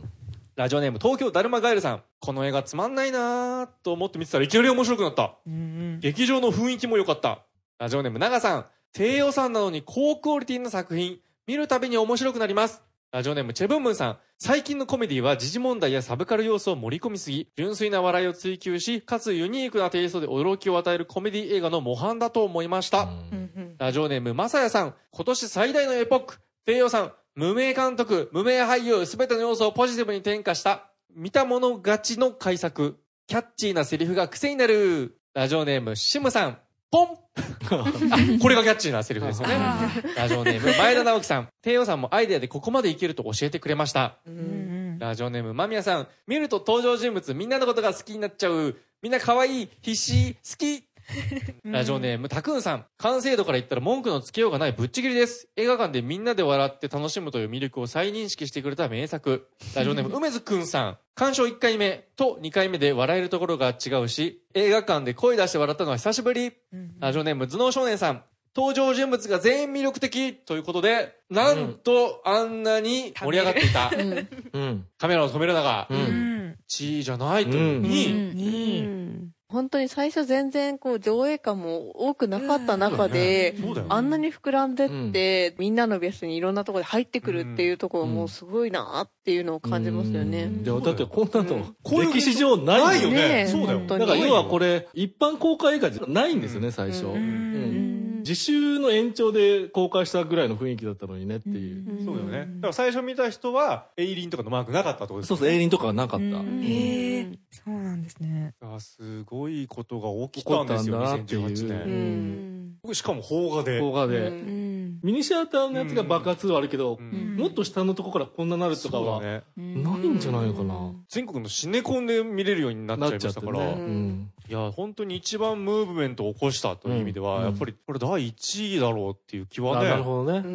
ラジオネーム東京だるまガエルさん。この映画つまんないなと思って見てたらいきなり面白くなった、うんうん、劇場の雰囲気も良かった。ラジオネーム長さん。低予算なのに高クオリティな作品、見るたびに面白くなります。ラジオネームチェブンブンさん。最近のコメディは時事問題やサブカル要素を盛り込みすぎ、純粋な笑いを追求し、かつユニークなテイストで驚きを与えるコメディ映画の模範だと思いました。ラジオネームまさやさん。今年最大のエポック、低予算、無名監督、無名俳優、すべての要素をポジティブに転化した、見たもの勝ちの改作。キャッチーなセリフが癖になる。ラジオネームシムさん。ポンあ、これがキャッチーなセリフですよね。ラジオネーム前田直樹さん。低予算もアイデアでここまでいけると教えてくれました。ラジオネーム間宮さん。見ると登場人物みんなのことが好きになっちゃう。みんな可愛い、必死、好き。ラジオネームたくんさん。完成度から言ったら文句のつけようがないぶっちぎりです。映画館でみんなで笑って楽しむという魅力を再認識してくれた名作。ラジオネーム梅津くんさん。鑑賞いっかいめとにかいめで笑えるところが違うし、映画館で声出して笑ったのは久しぶり。ラジオネーム頭脳少年さん。登場人物が全員魅力的ということで、なんとあんなに盛り上がっていた、うん、カメラを止めるなが、うん、地位じゃないというにい。 本当に最初全然こう上映感も多くなかった中で、うんね、あんなに膨らんでって、うん、みんなのベースにいろんなところで入ってくるっていうところもすごいなっていうのを感じますよね。 いや、だってこんなの歴史上ないよね。そうだよ。だから要はこれ一般公開映画じゃないんですよね、最初。うんうん自習の延長で公開したぐらいの雰囲気だったのにねっていう。 そうだよね。だから最初見た人はエイリンとかのマークなかったってことですね。 そうそう、エイリンとかがなかった。 へえ、そうなんですね。 あ、すごいことが起きたんですよ、にせんじゅうはちねん。しかも邦画で。 邦画で。ミニシアターのやつが爆発はあるけど、もっと下のとこからこんななるとかはないんじゃないのかな。 全国のシネコンで見れるようになっちゃいましたから。いや、本当に一番ムーブメントを起こしたという意味では、やっぱりこれだいいちいだろうっていう気はね。 なるほどね。うん。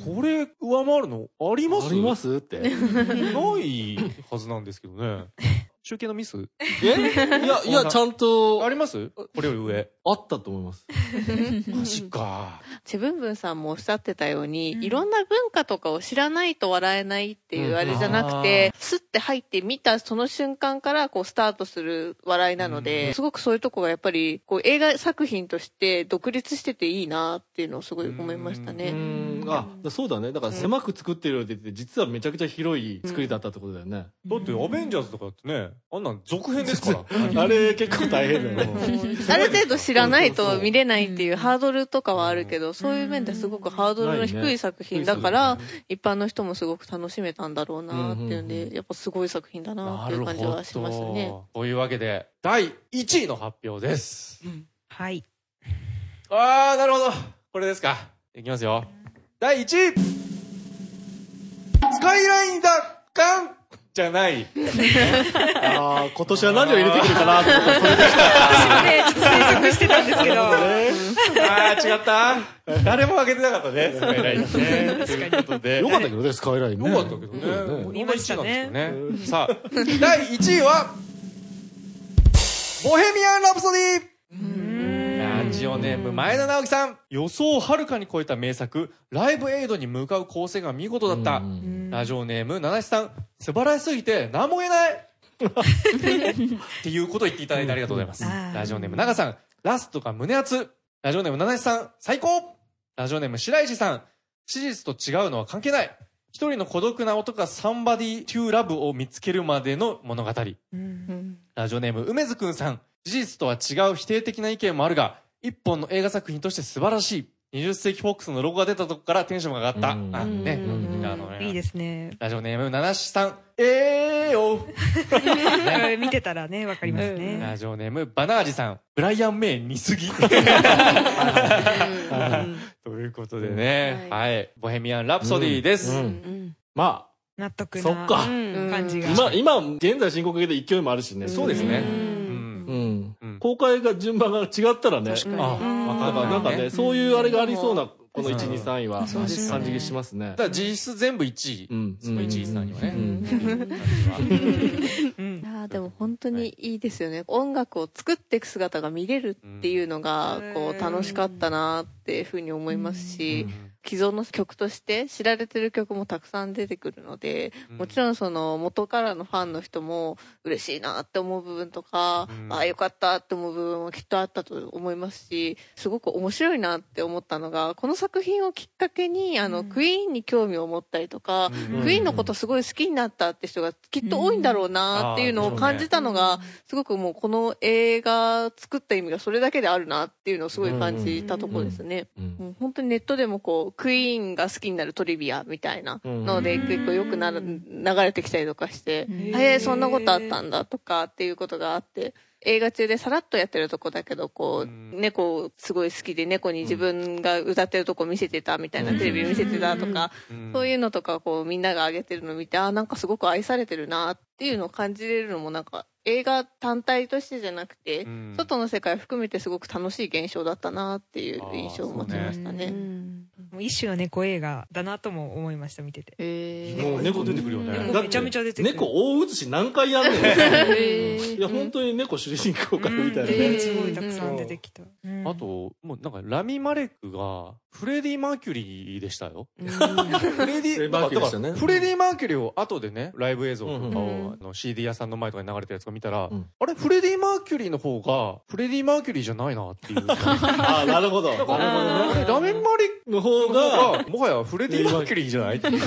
これ上回るのあります？ ありますって。 ないはずなんですけどね。集計のミス？ え？いや、いや、ちゃんと。 あります？これより上。 あったと思います。 マジか。 チブンブンさんもおっしゃってたように、うん、いろんな文化とかを知らないと笑えないっていうあれじゃなくて、うん、スッて入って見たその瞬間からこうスタートする笑いなので、うん、すごくそういうとこがやっぱりこう映画作品として独立してていいなっていうのをすごい思いましたね。 うんあ、そうだね。だから狭く作ってるよって言って実はめちゃくちゃ広い作りだったってことだよね。 うん、だってアベンジャーズとかってね、あんなん続編ですから。 あれ結構大変だよ。 ある程度知らないと見れないっていうハードルとかはあるけど、そういう面ですごくハードルの低い作品だから、一般の人もすごく楽しめたんだろうなっていうんで、やっぱすごい作品だなっていう感じはしますね。 というわけで、だいいちいの発表です。 うん、はい。 あー、なるほど。これですか。いきますよ。だいいちいスカイライン奪還じゃない。 ああ、今年は何を入れてくるかなって思ったらそれでした。 私もね、ちょっと推測してたんですけど。 ああ、違った。誰も負けてなかったね、スカイラインね。ということで。 よかったけどね、スカイラインね。 よかったけどね。見ましたね。さあ、だいいちいは、ボヘミアン・ラプソディ。ラジオネーム前田直樹さん。予想をはるかに超えた名作、ライブエイドに向かう構成が見事だった。ラジオネーム七七さん。素晴らしすぎて何も言えないっていうことを言っていただいてありがとうございます。ラジオネーム長さん。ラストが胸熱。ラジオネーム七七さん。最高。ラジオネーム白石さん。史実と違うのは関係ない。一人の孤独な男が Somebody to Love を見つけるまでの物語。うん、ラジオネーム梅津くんさん。事実とは違う否定的な意見もあるが、一本の映画作品として素晴らしい。にじゅっせいきフォックスのロゴが出たとこからテンションが上がった。あ、ね。 あのね。いいですね。 ラジオネーム七七さん。えーよ見てたらね、わかりますね。 ラジオネームバナージさん。ブライアン・メイ似すぎ。ということでね、はい、はい、ボヘミアン・ラプソディです。うんうん、 まあ、 納得なそっか感じが。 今、今、現在進行形で勢いもあるしね。 そうですね。うんうんうん、公開が順番が違ったらね。 確かに。 あ、だからなんかね、そういうあれがありそうな、このいち、に、さんいは感じがしますね。 だから実質全部いちい。うん。そのいちい、さんいはね。 でも本当にいいですよね。音楽を作っていく姿が見れるっていうのが、こう、楽しかったなっていうふうに思いますし、既存の曲として知られてる曲もたくさん出てくるので、もちろんその元からのファンの人も嬉しいなって思う部分とか、ああよかったって思う部分はきっとあったと思いますし、すごく面白いなって思ったのが、この作品をきっかけにあのクイーンに興味を持ったりとか、クイーンのことすごい好きになったって人がきっと多いんだろうなっていうのを感じたのが、すごくもうこの映画作った意味がそれだけであるなっていうのをすごい感じたところですね。もう本当にネットでもこうクイーンが好きになるトリビアみたいなので結構よくなる流れてきたりとかして「へえそんなことあったんだ」とかっていうことがあって。映画中でさらっとやってるとこだけどこう猫すごい好きで猫に自分が歌ってるとこ見せてたみたいなテレビ見せてたとかそういうのとかこうみんなが上げてるのを見てあなんかすごく愛されてるなっていうのを感じれるのもなんか映画単体としてじゃなくて外の世界を含めてすごく楽しい現象だったなっていう印象を持ちましたね。 一種の猫映画だなとも思いました見てて。 えー、もう猫出てくるよね。 めちゃめちゃ出てくる。 猫大写し何回やんねん。えー、いや本当に猫主人公かみたいなね。 すごいたくさん出てきた。 あともうなんかラミ・マレックがフレディ・マーキュリーでしたよ。フレディ・マーキュリーでしたね。フレディ・マーキュリーを後でねライブ映像とかをあの シーディー 屋さんの前とかに流れたやつを見たら、あれフレディ・マーキュリーの方がフレディ・マーキュリーじゃないなっていう。 あなるほど。 ラミ・マレックの方がもはやフレディ・マーキュリーじゃないっていう。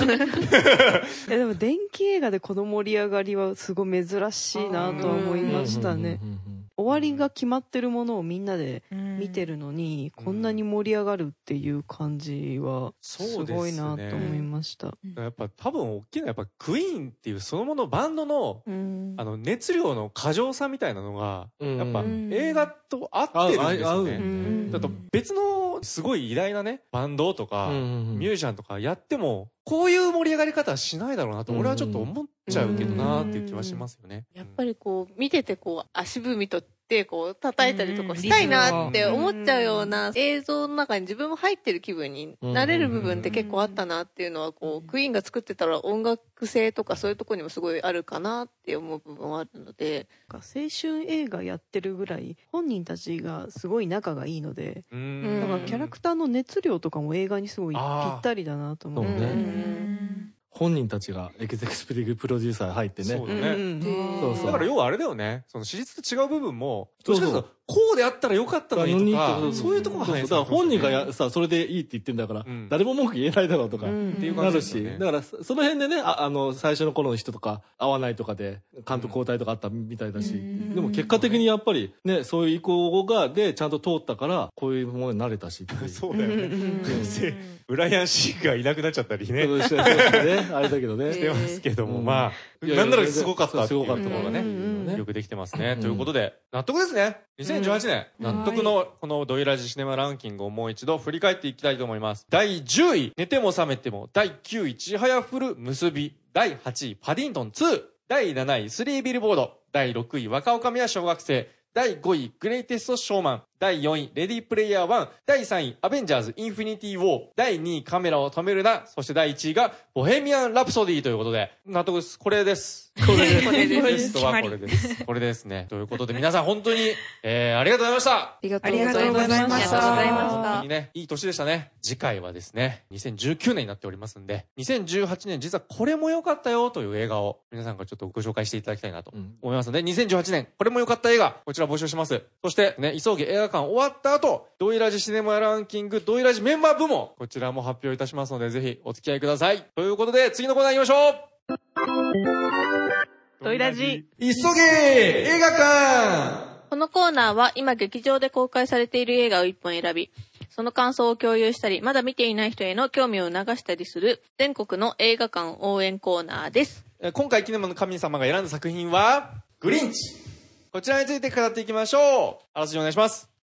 でも電気映画でこの盛り上がりはすごい珍しいなとは思いましたね。終わりが決まってるものをみんなで見てるのに、こんなに盛り上がるっていう感じはすごいなと思いました。 ね、やっぱ多分大きいのはやっぱクイーンっていうそのものバンドの、あの熱量の過剰さみたいなのが、やっぱ映画と合ってるんですよね。だと別のすごい偉大なね、バンドとかミュージシャンとかやっても、こういう盛り上がり方はしないだろうなと俺はちょっと思っちゃうけどなっていう気はしますよね。 やっぱりこう見ててこう足踏みとってこう叩いたりとかしたいなって思っちゃうような映像の中に自分も入ってる気分になれる部分って結構あったなっていうのはこうクイーンが作ってたら音楽性とかそういうところにもすごいあるかなって思う部分はあるので、 青春映画やってるぐらい本人たちがすごい仲がいいので、だからキャラクターの熱量とかも映画にすごいぴったりだなと思うね。 本人たちがエグゼクティブプロデューサー入ってね。 そうだね。そうそう。だから要はあれだよね。その史実と違う部分も、どっちかというとこうであったらよかったのにとか、そういうところが入ってる。 だから本人がやさそれでいいって言ってんだから、誰も文句言えないだろうとかなるし、だからその辺でね、あの最初の頃の人とか合わないとかで監督交代とかあったみたいだし、でも結果的にやっぱりねそういう意向がでちゃんと通ったからこういうものになれたし。 そうだよね。ブライアン・シーがいなくなっちゃったりね。 あれだけどね。 してますけども、まあ、なんならすごかったっていうところがね、よくできてますね。ということで、納得ですね。にせんじゅうはちねん、納得のこのドイラジシネマランキングをもう一度振り返っていきたいと思います。だいじゅうい、寝ても覚めても。だいきゅうい、ちはやふる結び。だいはちい、パディントンツー。だいなない、スリービルボード。だいろくい、若女将は小学生。だいごい、グレイテストショーマン。だいよんい、レディープレイヤーワン。だいさんい、アベンジャーズ、インフィニティ・ウォー。だいにい、カメラを止めるな。そしてだいいちいが、ボヘミアン・ラプソディということで、納得です。これです。 これです。これです。 ベストはこれです。これですね。ということで、皆さん本当に、えー、ありがとうございました。 ありがとうございました。ありがとうございました。 本当にね、いい年でしたね。次回はですね、にせんじゅうきゅうねんになっておりますんで、にせんじゅうはちねん実はこれも良かったよという映画を、皆さんからちょっとご紹介していただきたいなと思いますので、にせんじゅうはちねん、これも良かった映画、こちら募集します。そしてね、急ぎ映画館終わった後、ドイラジシネマランキングドイラジメンバー部門、こちらも発表いたしますので、ぜひお付き合いください。ということで、次のコーナー行きましょう。 ドイラジ急げ映画館。 このコーナーは今劇場で公開されている映画をいっぽん選び、その感想を共有したり、まだ見ていない人への興味を促したりする全国の映画館応援コーナーです。 今回キネマの神様が選んだ作品はグリンチ。こちらについて語っていきましょう。あらすじお願いします。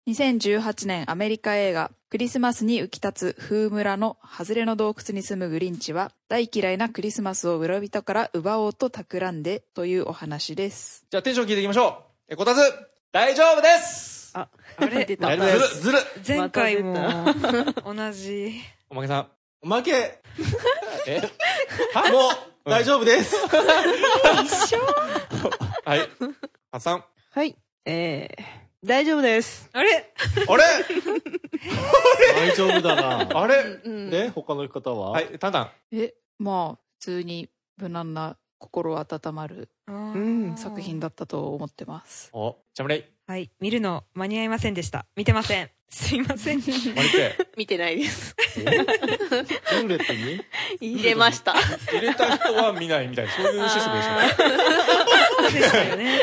にせんじゅうはちねんアメリカ映画クリスマスに浮き立つ風村の外れの洞窟に住むグリンチは大嫌いなクリスマスを村人から奪おうと企んでというお話です。 じゃあテンション聞いていきましょう。え、こたつ、大丈夫です。 あ、 あれ出た。 大丈夫です。ずるずる前回も同じ。 おまけさん。 おまけえはもう、大丈夫です。 一緒はい。はっさん。 はい。えー、大丈夫です。 あれあれ大丈夫だな。 あれで、他の方ははい、タンタン。 え、まあ、普通に無難な心温まるうん作品だったと思ってます。 お、チャムレイ。 はい、見るの間に合いませんでした。見てません。すいません。 マリテ。 見てないです。 ルーレットに入れました。 入れた人は見ないみたいな、そういうシステムでしょ。 そうでしたよね。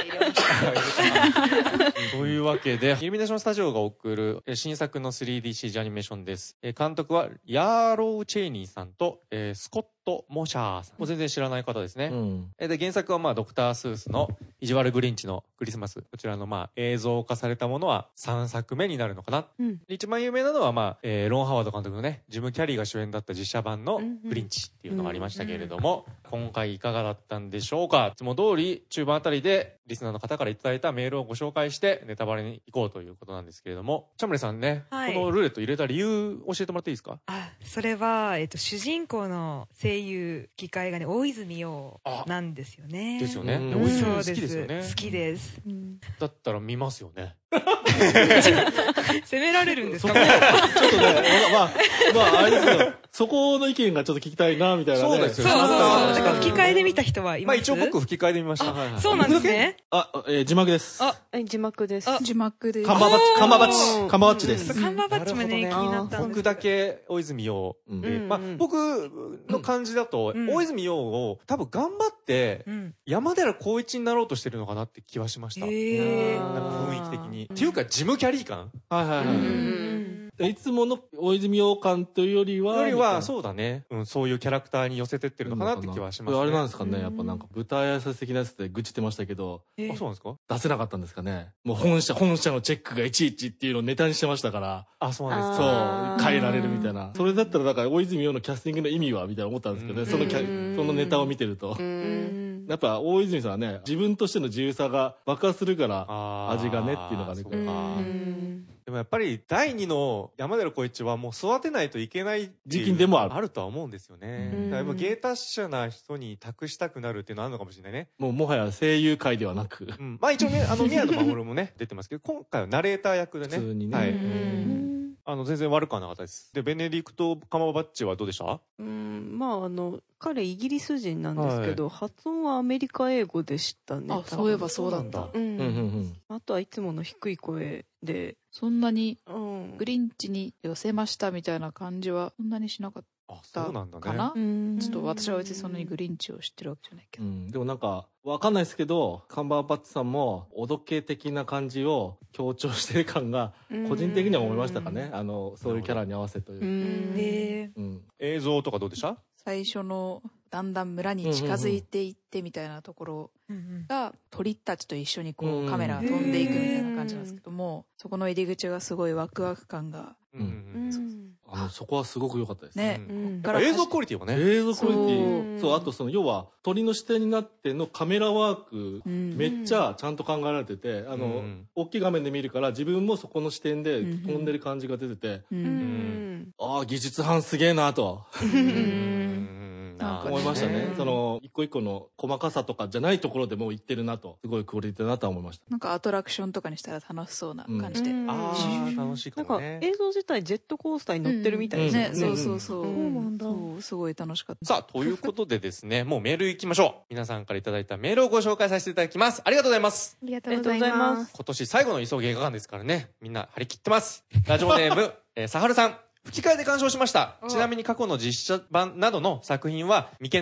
というわけで、イルミネーションスタジオが送る新作の スリーディーシージ アニメーションです。監督はヤーロー・チェイニーさんとスコット・モシャーさん。もう全然知らない方ですね。うん、で、原作はまあドクター・スースの意地悪グリンチのクリスマス。こちらのまあ映像化されたものはさんさくめになるのかな。うん、一番有名なのはまあ、えー、ロン・ハワード監督のね、ジム・キャリーが主演だった実写版のグリンチっていうのがありましたけれども、うんうん、今回いかがだったんでしょうか。いつも通り中盤あたりでリスナーの方からいただいたメールをご紹介してネタバレに行こうということなんですけれども、チャムレさんね、はい、このルーレット入れた理由教えてもらっていいですか？ あ、それは、えっと、主人公の声優吹き替えがね、大泉洋なんですよね。 ですよね。 大泉洋好きですよね。好きです。 うん、だったら見ますよね。 責められるんですか？ ちょっとね、まあ、まあ、あれですよ。そこの意見がちょっと聞きたいな、みたいな、ね。 そうですよ。 そうそうそう。だから吹き替えで見た人はいます？ まあ一応僕吹き替えで見ました。 はいはい、そうなんですね。 あ、えー、字幕です。 あ、字幕です。 字幕です。 カンバーバッチ、カンバーバッチ、カンバーバッチです。 カンバーバッチもね、気になったんです。 僕だけ大泉洋で、まあ僕の感じだと、大泉洋を多分頑張って、山寺宏一になろうとしてるのかなって気はしました。なんか雰囲気的に。っていうか、ジムキャリー感？ はいはいはい。いつもの大泉洋感というよりは。 よりは、そうだね。うん、そういうキャラクターに寄せてってるのかなって気はしますね。 あれなんですかね。やっぱなんか舞台挨拶的なやつで愚痴ってましたけど。 あ、そうなんですか？ 出せなかったんですかね。もう本社、本社のチェックがいちいちっていうのをネタにしてましたから。 あ、そうなんですか。 そう、変えられるみたいな。それだったら、だから大泉洋のキャスティングの意味はみたいな思ったんですけどね。そのキャ、そのネタを見てると。やっぱ大泉さんはね、自分としての自由さが爆発するから、味がねっていうのがね。でもやっぱりだいにの山寺宏一はもう育てないといけない時期でもある。あるとは思うんですよね。やっぱ芸達者な人に託したくなるっていうのはあるのかもしれないね。もうもはや声優界ではなく。うん、まあ一応ね、あの宮野真守もね、出てますけど、今回はナレーター役でね。普通にね。はい。あの、全然悪くはなかったです。で、ベネディクト・カマーバッチはどうでした？ うん、まああの、彼イギリス人なんですけど、はい、発音はアメリカ英語でしたね。 あ、そういえばそうだった。 うん。うんうんうん、あとはいつもの低い声で。 そんなに、グリンチに寄せましたみたいな感じは、そんなにしなかった。あ、そうなんだね。かな？ちょっと私は別にそんなにグリンチを知ってるわけじゃないけど。うん、でもなんか、わかんないですけど、カンバーバッチさんも、おどけ的な感じを強調してる感が、個人的には思いましたかね。あの、そういうキャラに合わせという。 へうん、映像とかどうでした？ 最初の、だんだん村に近づいていってみたいなところが、鳥たちと一緒にこうカメラが飛んでいくみたいな感じなんですけども、そこの入り口がすごいワクワク感が、うん、 あのそこはすごく良かったですね。 映像クオリティもね。 映像クオリティ。そう、あとその要は鳥の視点になってのカメラワーク、めっちゃちゃんと考えられてて、あの大きい画面で見るから自分もそこの視点で飛んでる感じが出てて、ああ技術班すげえなと。思いましたね。その一個一個の細かさとかじゃないところでもう行ってるなと、すごいクオリティだなと思いました。 なんかアトラクションとかにしたら楽しそうな感じで、 ああ楽しいかもね。 なんか映像自体ジェットコースターに乗ってるみたいですね。 そうそうそう。そうなんだ。すごい楽しかった。 さあということでですね、もうメール行きましょう。皆さんからいただいたメールをご紹介させていただきます。ありがとうございます。 ありがとうございます。 今年最後の急ぎ映画館ですからね、みんな張り切ってます。ラジオネームえさはるさん。吹き替えで鑑賞しました。ちなみに過去の実写版などの作品は未見です。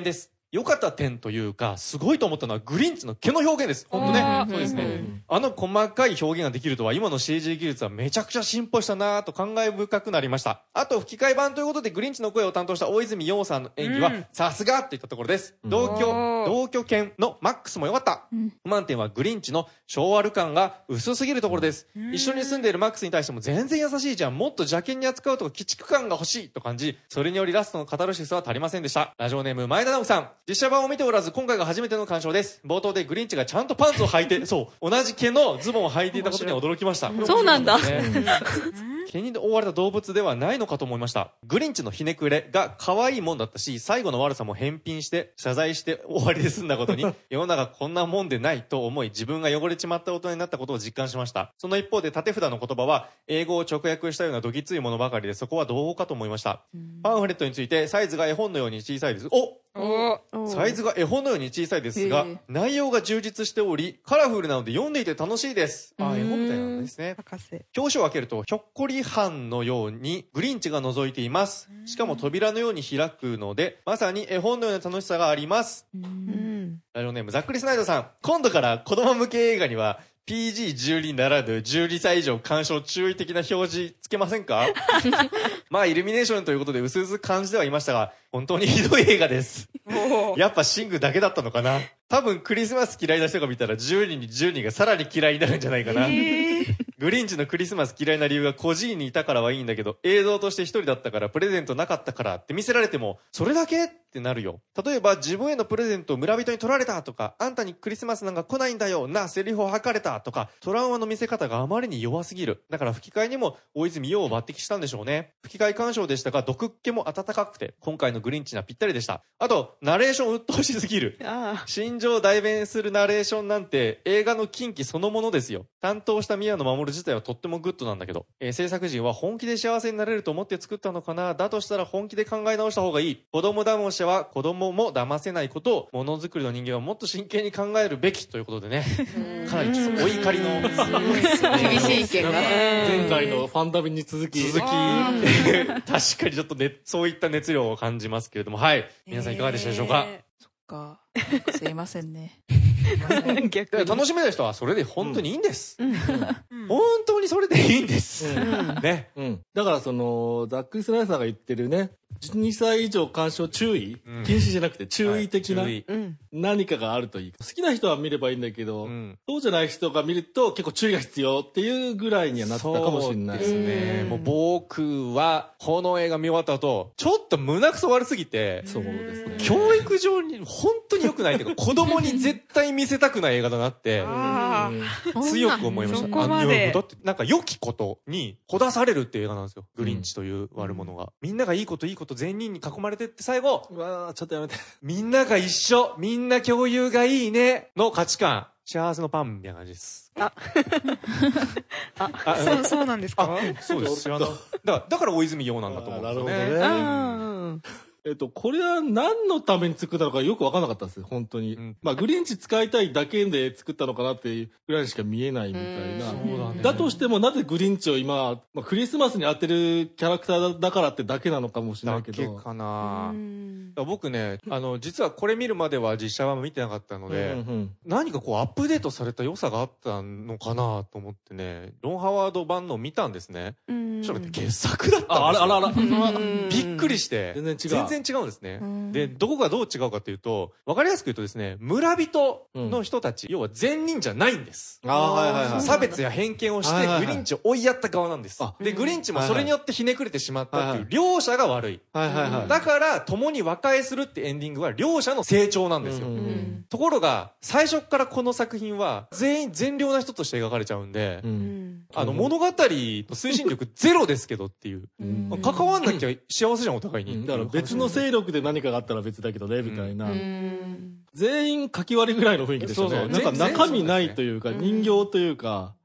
良かった点というか、すごいと思ったのはグリンチの毛の表現です。本当ね。そうですね。あの細かい表現ができるとは、今の シージー 技術はめちゃくちゃ進歩したなぁと感慨深くなりました。あと、吹き替え版ということで、グリンチの声を担当した大泉洋さんの演技は、さすがといったところです。同居、同居犬のマックスも良かった。不満点はグリンチの昭和感が薄すぎるところです。一緒に住んでいるマックスに対しても全然優しいじゃん。もっと邪険に扱うとか鬼畜感が欲しいと感じ、それによりラストのカタルシスは足りませんでした。ラジオネーム前田直樹さん。実写版を見ておらず、今回が初めての鑑賞です。冒頭でグリンチがちゃんとパンツを履いて、そう、同じ毛のズボンを履いていたことには驚きました。 そうなんだ。 毛に覆われた動物ではないのかと思いました。グリンチのひねくれが可愛いもんだったし、最後の悪さも返品して謝罪して終わりで済んだことに、世の中こんなもんでないと思い、自分が汚れちまった大人になったことを実感しました。その一方で縦札の言葉は英語を直訳したようなどぎついものばかりで、そこはどうかと思いました。パンフレットについてサイズが絵本のように小さいです。おサイズが絵本のように小さいですが、内容が充実しており、カラフルなので読んでいて楽しいです。あ、絵本みたいなんですね。表紙を開けると、ひょっこり班のようにグリンチが覗いています。しかも扉のように開くので、まさに絵本のような楽しさがあります。ラジオネームざっくりスナイドさん。今度から子供向け映画には、ピージーじゅうに ならぬじゅうにさい以上鑑賞注意的な表示つけませんか？まあイルミネーションということで薄々感じてはいましたが、本当にひどい映画です。やっぱシングだけだったのかな。多分クリスマス嫌いな人が見たらじゅうにんにじゅうにんがさらに嫌いになるんじゃないかな。えー、グリンチのクリスマス嫌いな理由が孤児院にいたからはいいんだけど、映像として一人だったからプレゼントなかったからって見せられても、それだけってなるよ。例えば自分へのプレゼントを村人に取られたとか、あんたにクリスマスなんか来ないんだよなセリフを吐かれたとか、トラウマの見せ方があまりに弱すぎる。だから吹き替えにも大泉洋を抜擢したんでしょうね。吹き替え鑑賞でしたが、毒っ気も温かくて、今回のグリンチにはぴったりでした。あと、ナレーション鬱陶しすぎる。心情代弁するナレーションなんて映画の禁忌そのものですよ。担当した宮野真守自体はとってもグッドなんだけど、えー、制作陣は本気で幸せになれると思って作ったのかな。だとしたら本気で考え直した方がいい。子供騙しは子供も騙せないことを、ものづくりの人間はもっと真剣に考えるべきということでね、かなりお怒りの厳しい意見が前回のファンダビに続き続き確かにちょっとね、そういった熱量を感じますけれども、はい、皆さんいかがでしたでしょうか。 えー、そっか、すいませんね。 楽しめない人はそれで本当にいいんです、うん、本当にそれでいいんです、うん、ね、 うん、だからそのザックリスナイさんが言ってるね、じゅうにさい以上鑑賞注意、うん、禁止じゃなくて注意的な、はい、何かがあるといい。好きな人は見ればいいんだけど、うん、そうじゃない人が見ると結構注意が必要っていうぐらいにはなったかもしれないですね。 もう僕はこの映画見終わった後、ちょっと胸くそ悪すぎて、 そうですね、 教育上に本当に良くないというか、子供に絶対見せたくない映画だなって強く思いました。 そこまでだってなんか良きことにほだされるっていう映画なんですよ、グリンチという悪者が、うん、みんながいいこといいこと善人に囲まれてって、最後、 うわーちょっとやめて、 みんなが一緒、みんな共有がいいねの価値観、幸せのパンみたいな感じです。 あああそうそうなんですか。 あ、そうです。知らない。だからだから大泉洋なんだと思うんですよね。 なるほどね。えっと、これは何のために作ったのかよく分からなかったんですよ、本当に。うん、まあ、グリンチ使いたいだけで作ったのかなっていうぐらいしか見えないみたいな。そうだね。だとしても、なぜグリンチを今、まあ、クリスマスに当てるキャラクターだからってだけなのかもしれないけど。 だけかな。僕ね、あの、実はこれ見るまでは実写版見てなかったので、うんうん、何かこうアップデートされた良さがあったのかなと思ってね、ロン・ハワード版のを見たんですね。そしたら傑作だったんですよ。 あらあらあら。 びっくりして。 全然違う。 全然違うんですね。で、どこがどう違うかというと、わかりやすく言うとですね、村人の人たち、うん、要は善人じゃないんです。 あ、はいはいはい、 差別や偏見をして、グリンチを追いやった側なんです。で、グリンチもそれによってひねくれてしまったっていう、両者が悪い。はいはいはい、だから、共に和解するってエンディングは両者の成長なんですよ。うんうん、ところが、最初からこの作品は、全員善良な人として描かれちゃうんで、うん、あの、物語の推進力ゼロですけどっていう。うん、関わんなきゃ幸せじゃん、お互いに。うん、 だから別の勢力で何かがあったら別だけどね、みたいな。うん、全員かき割りぐらいの雰囲気ですよね。そうそう、なんか中身ないというか、人形というか、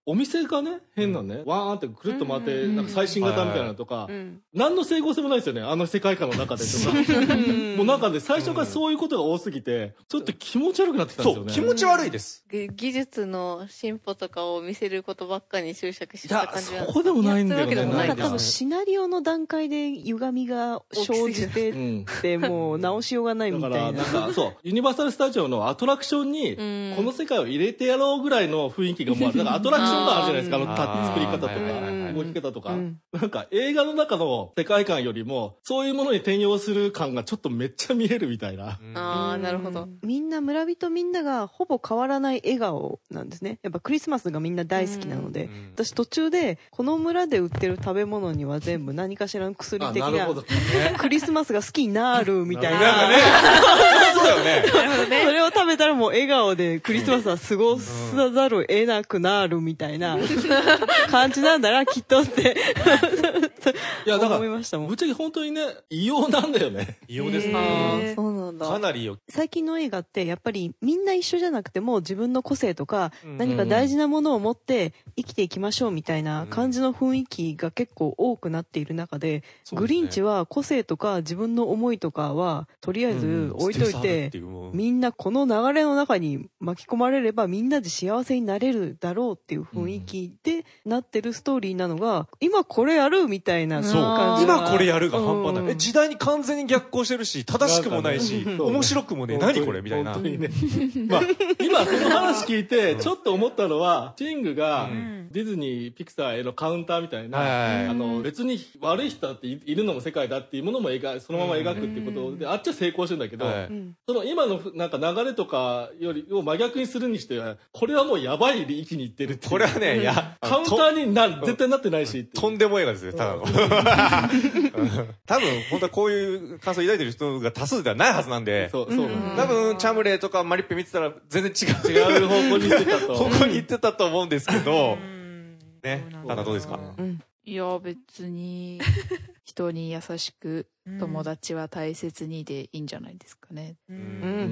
お店がね、変なね、ワーンってくるっと回って、なんか最新型みたいなのとか、何の整合性もないですよね、あの世界観の中でとか。もうなんかね、最初からそういうことが多すぎて、ちょっと気持ち悪くなってきたんですよね。 そう、気持ち悪いです。 技術の進歩とかを見せることばっかりに執着してた感じが。そこでもないんだよね。 なんか多分シナリオの段階で歪みが生じてってもう直しようがないみたいな。 だからなんかそう、ユニバーサルスタジオのアトラクションにこの世界を入れてやろうぐらいの雰囲気がもうある。なんかアトラクションがあるじゃないですか、あの作り方とか動き方とか。なんか映画の中の世界観よりもそういうものに転用する感がちょっとめっちゃ見えるみたいな。 ああ、なるほど。 みんな村人みんながほぼ変わらない笑顔なんですね。やっぱクリスマスがみんな大好きなので、私途中でこの村で売ってる食べ物には全部何かしらの薬的なクリスマスが好きになるみたいな。なんかね。 そうだよね。 それを食べたらもう笑顔でクリスマスは過ごさざるを得なくなるみたいな感じなんだな、きっとって。 いや、だから、 思いましたもん。 ぶっちゃけ本当にね、異様なんだよね。 異様ですね。 ああ、そうなんだ。 かなりよ。 最近の映画ってやっぱりみんな一緒じゃなくても自分の個性とか何か大事なものを持って生きていきましょうみたいな感じの雰囲気が結構多くなっている中で、グリンチは個性とか自分の思いとかはとりあえず置いといて、みんなこの流れの中に巻き込まれればみんなで幸せになれるだろうっていう雰囲気でなってるストーリーなのが、今これやるみたいな感じが。 今これやるが半端ない。え、時代に完全に逆行してるし、正しくもないし、面白くもね、何これみたいな。 本当にね。まあ、今その話聞いて、ちょっと思ったのは、シングがディズニー、ピクサーへのカウンターみたいな、あの、別に悪い人だっているのも世界だっていうものも描そのまま描くっていうことで、あっちは成功してるんだけど、その今のなんか流れとかよりを真逆にするにしては、これはもうやばい域にいってるっていう。 これはね、いや、 カウンターにな絶対なってないし。 とんでも映画ですね、ただの。多分、本当はこういう感想を抱いてる人が多数ではないはずなんで、 そう、そう。 多分、チャムレーとかマリッペ見てたら全然違う。 違う方向に行ってたと。 方向に行ってたと思うんですけど、ね、ただどうですか？ いや、別に、人に優しく、友達は大切にでいいんじゃないですかね。 うん。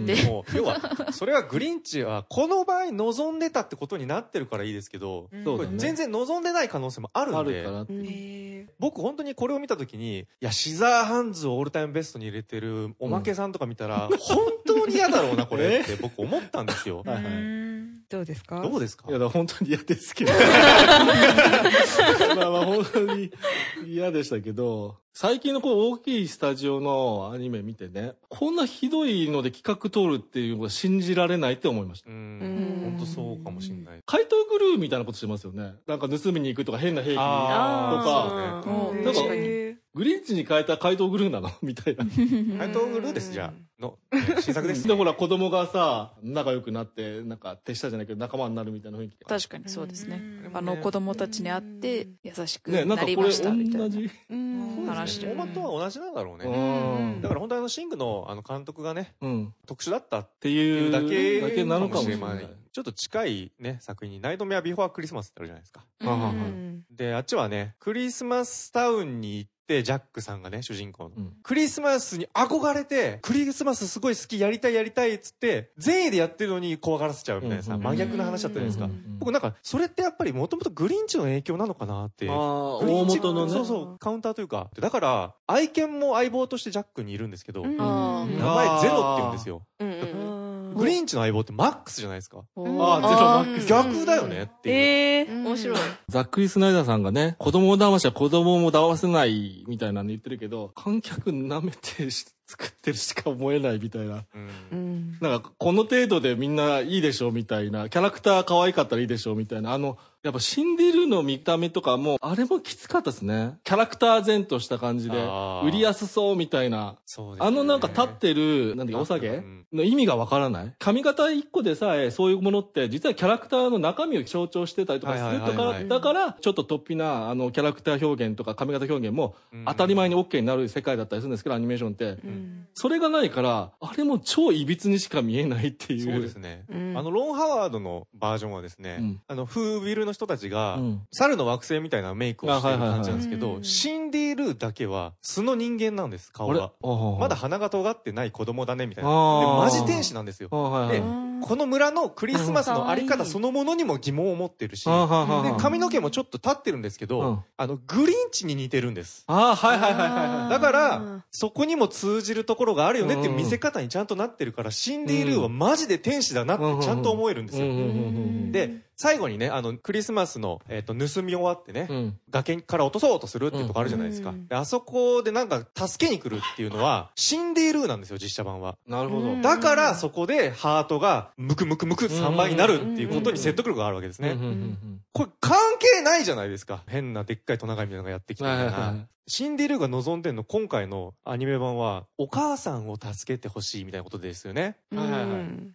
でも、要は、それはグリンチは、この場合望んでたってことになってるからいいですけど、全然望んでない可能性もあるんで、 あるから。 僕本当にこれを見たときに、いや、シザーハンズをオールタイムベストに入れてるおまけさんとか見たら、本当に嫌だろうな、これって僕思ったんですよ。 はいはい。どうですか？ どうですか？ いや、本当に嫌ですけど。まあまあ本当に嫌でしたけど、最近のこう大きいスタジオのアニメ見てね、こんなひどいので企画通るっていうのが信じられないって思いました。 うん。本当そうかもしれない。 怪盗グルーみたいなことしてますよね。なんか盗みに行くとか変な兵器とか。なんかグリンチに変えた怪盗グルーなのみたいな。 怪盗グルーです、じゃあ。の新作です。 で、ほら子供がさ、仲良くなって、なんか手下じゃないけど仲間になるみたいな雰囲気。 確かにそうですね。あの子供たちに会って優しくなりましたみたいな。ね、 なんかこれ同じ。フォーマットは同じなんだろうね。だから本当にあのシングのあの監督がね、特殊だったっていうだけなのかもしれない。ちょっと近いね、作品に、ナイトメアビフォークリスマスってあるじゃないですか。で、あっちはね、クリスマスタウンに行って、ジャックさんがね、主人公の。うん、クリスマスに憧れて、クリスマスすごい好き、やりたいやりたいっつって、善意でやってるのに怖がらせちゃうみたいなさ、真逆な話だったじゃないですか。僕なんか、それってやっぱりもともとグリンチの影響なのかなって。 ああ、大元のね。 そうそう、カウンターというか。だから、愛犬も相棒としてジャックにいるんですけど、名前ゼロって言うんですよ。グリンチの相棒ってマックスじゃないですか。 ああ、ゼロマックス。 逆だよねっていう。 ええー、面白い。 ザックリー・スナイダーさんがね、子供を騙しは子供も騙せないみたいなの言ってるけど、観客舐めて作ってるしか思えないみたいな。うん、なんか、この程度でみんないいでしょみたいな、キャラクター可愛かったらいいでしょみたいな、あの、やっぱシンディルの見た目とかも、あれもきつかったですね。キャラクター前とした感じで、売りやすそうみたいな。そうですね。あのなんか立ってる、なんだっけ、お下げの意味がわからない。髪型一個でさえ、そういうものって、実はキャラクターの中身を象徴してたりとかするとか、だから、ちょっと突飛な、あの、キャラクター表現とか髪型表現も、当たり前に OK になる世界だったりするんですけど、アニメーションって。うん、それがないから、あれも超いびつにしか見えないっていう。 そうですね。うん、あの、ロン・ハワードのバージョンはですね、うん、あの、フービルの人たちが、うん、猿の惑星みたいなメイクをしてる感じなんですけど、シンディ・ルーだけは素の人間なんです、顔が。まだ鼻が尖ってない子供だね、みたいな。で、マジ天使なんですよ。で、 この村のクリスマスのあり方そのものにも疑問を持ってるし、で髪の毛もちょっと立ってるんですけど、あのグリンチに似てるんです。 ああ、はいはいはいはい。 だからそこにも通じるところがあるよねっていう見せ方にちゃんとなってるから、シンディ・ルーはマジで天使だなってちゃんと思えるんですよ。で最後にね、あのクリスマスの、えー、と盗み終わってね、うん、崖から落とそうとするっていうとこあるじゃないですか、うん、であそこでなんか助けに来るっていうのはシンディ・ルーなんですよ、実写版は。 なるほど。 だからそこでハートがムクムクムクさんばいになるっていうことに説得力があるわけですね。これ関係ないじゃないですか、変なでっかいトナカイみたいなのがやってきてみたいな。シンディ・ルーが望んでんの今回のアニメ版はお母さんを助けてほしいみたいなことですよね。はいはいはい。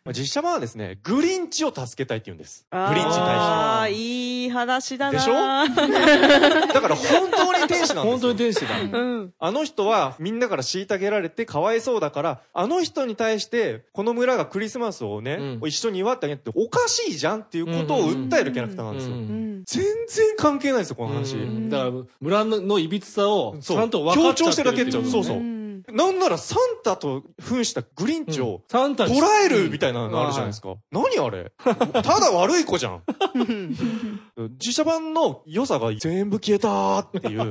実写版はですね、グリンチを助けたいって言うんです。グリンチに対して。 ああ、いい話だな。 でしょだから本当に天使なんですよ。 本当に天使だ。 うん、あの人はみんなから虐げられてかわいそうだから、あの人に対してこの村がクリスマスをね、うん、一緒に祝ってあげておかしいじゃんっていうことを訴えるキャラクターなんですよ。全然関係ないですよ、この話。 だから村のいびつさをちゃんと分かっちゃってるっていう、強調してるだけって。 そうそう。なんならサンタと扮したグリンチを捉えるみたいなのあるじゃないですか。何あれただ悪い子じゃん。実写版の良さが全部消えたっていう。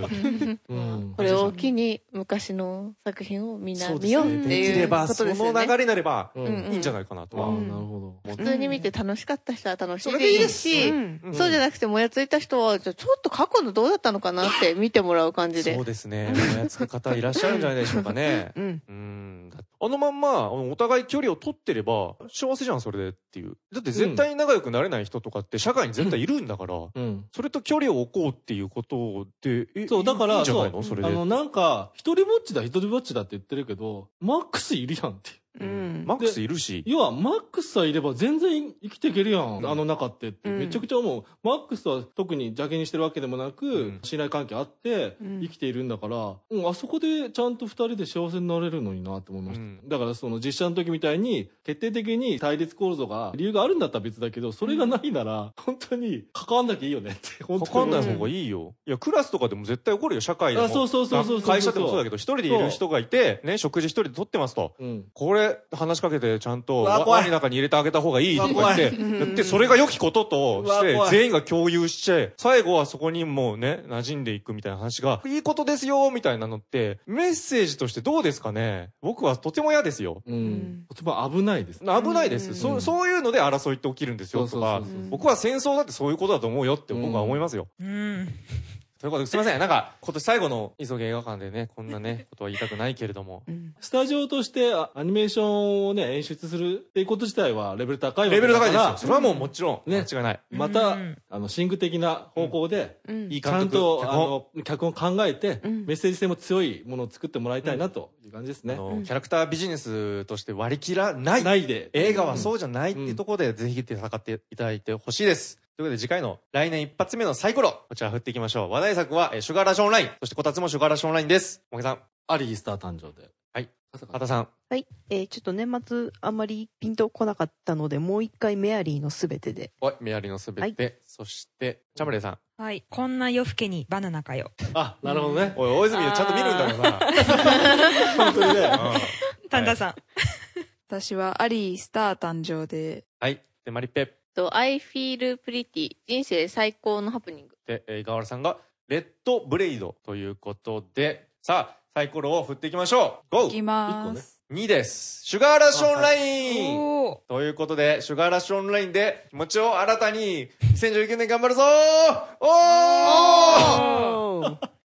これを機に昔の作品をみんな見ようっていうことですよね。 その流れになればいいんじゃないかなとは。 なるほど。普通に見て楽しかった人は楽しいでいいし、そうじゃなくてもやついた人はちょっと過去のどうだったのかなって見てもらう感じで。 そうですね。もやつく方いらっしゃるんじゃないでしょうかね。うん、うんあのまんまお互い距離を取ってれば幸せじゃんそれでっていう。だって絶対に仲良くなれない人とかって社会に絶対いるんだから、うん、それと距離を置こうっていうことで、えそうだからいいんじゃないのそれで。 あのなんか一人ぼっちだ一人ぼっちだって言ってるけどマックスいるやんっていう。 うん、マックスいるし、 要はマックスさえいれば全然生きていけるやん、うん、あの中ってって、うん、めちゃくちゃ思う。マックスは特に邪気にしてるわけでもなく、うん、信頼関係あって生きているんだから、うん、あそこでちゃんと二人で幸せになれるのになって思いました、うん、だからその実写の時みたいに決定的に対立構造が理由があるんだったら別だけど、それがないなら本当に関わんなきゃいいよねって本当に関わんない方がいいよ。いやクラスとかでも絶対起こるよ、社会でも。 あそうそうそうそうそう、 会社でもそうだけど一人でいる人がいてね、食事一人で取ってますと、うん、これ話しかけてちゃんと輪の中に入れてあげた方がいいとか言ってやって、それが良きこととして全員が共有して最後はそこにもうね馴染んでいくみたいな話がいいことですよみたいなのってメッセージとしてどうですかね。僕はとても嫌ですよ。 うん、とても危ないです、 ね、危ないです、うん、そ, そういうので争いって起きるんですよとか、僕は戦争だってそういうことだと思うよって僕は思いますよ。うん、うんということですいません、なんか今年最後の急げ映画館でねこんなねことは言いたくないけれども、うん、 スタジオとしてアニメーションをね演出するっていうこと自体はレベル高いわけレベル高いですよ。それはもうもちろん、ね、間違いない。 また、うん、あのシング的な方向で、うん、ちゃんとあの脚本考えて、うん、メッセージ性も強いものを作ってもらいたいなという感じですね、 うん、キャラクタービジネスとして割り切らないないで映画はそうじゃないっていうところで、ぜひ戦っていただいてほしいです。ということで次回の来年一発目のサイコロ、こちら振っていきましょう。話題作はシュガーラッシュオンライン、そしてこたつもシュガーラッシュオンラインです。もげさん。 アリースター誕生で。 はい。かたさん。 はい。えー、ちょっと年末あんまりピンとこなかったので、もう一回メアリーのすべてで。 はい。メアリーのすべて。はい、そして、チャムレイさん。 はい。こんな夜更けにバナナかよ。 あ、なるほどね。 おい、大泉ちゃんと見るんだろうな。本当にね。 タンタさん。 私はアリースター誕生で。 はい。で、マリッペ。 と I feel pretty 人生最高のハプニングで、えー、ガワラさんがレッドブレイドということで、さあサイコロを振っていきましょう。ゴー。 いきます。 にです。シュガーラッシュオンラインということで、シュガーラッシュオンラインで気持ちを新たににせんじゅうきゅうねん頑張るぞー。おー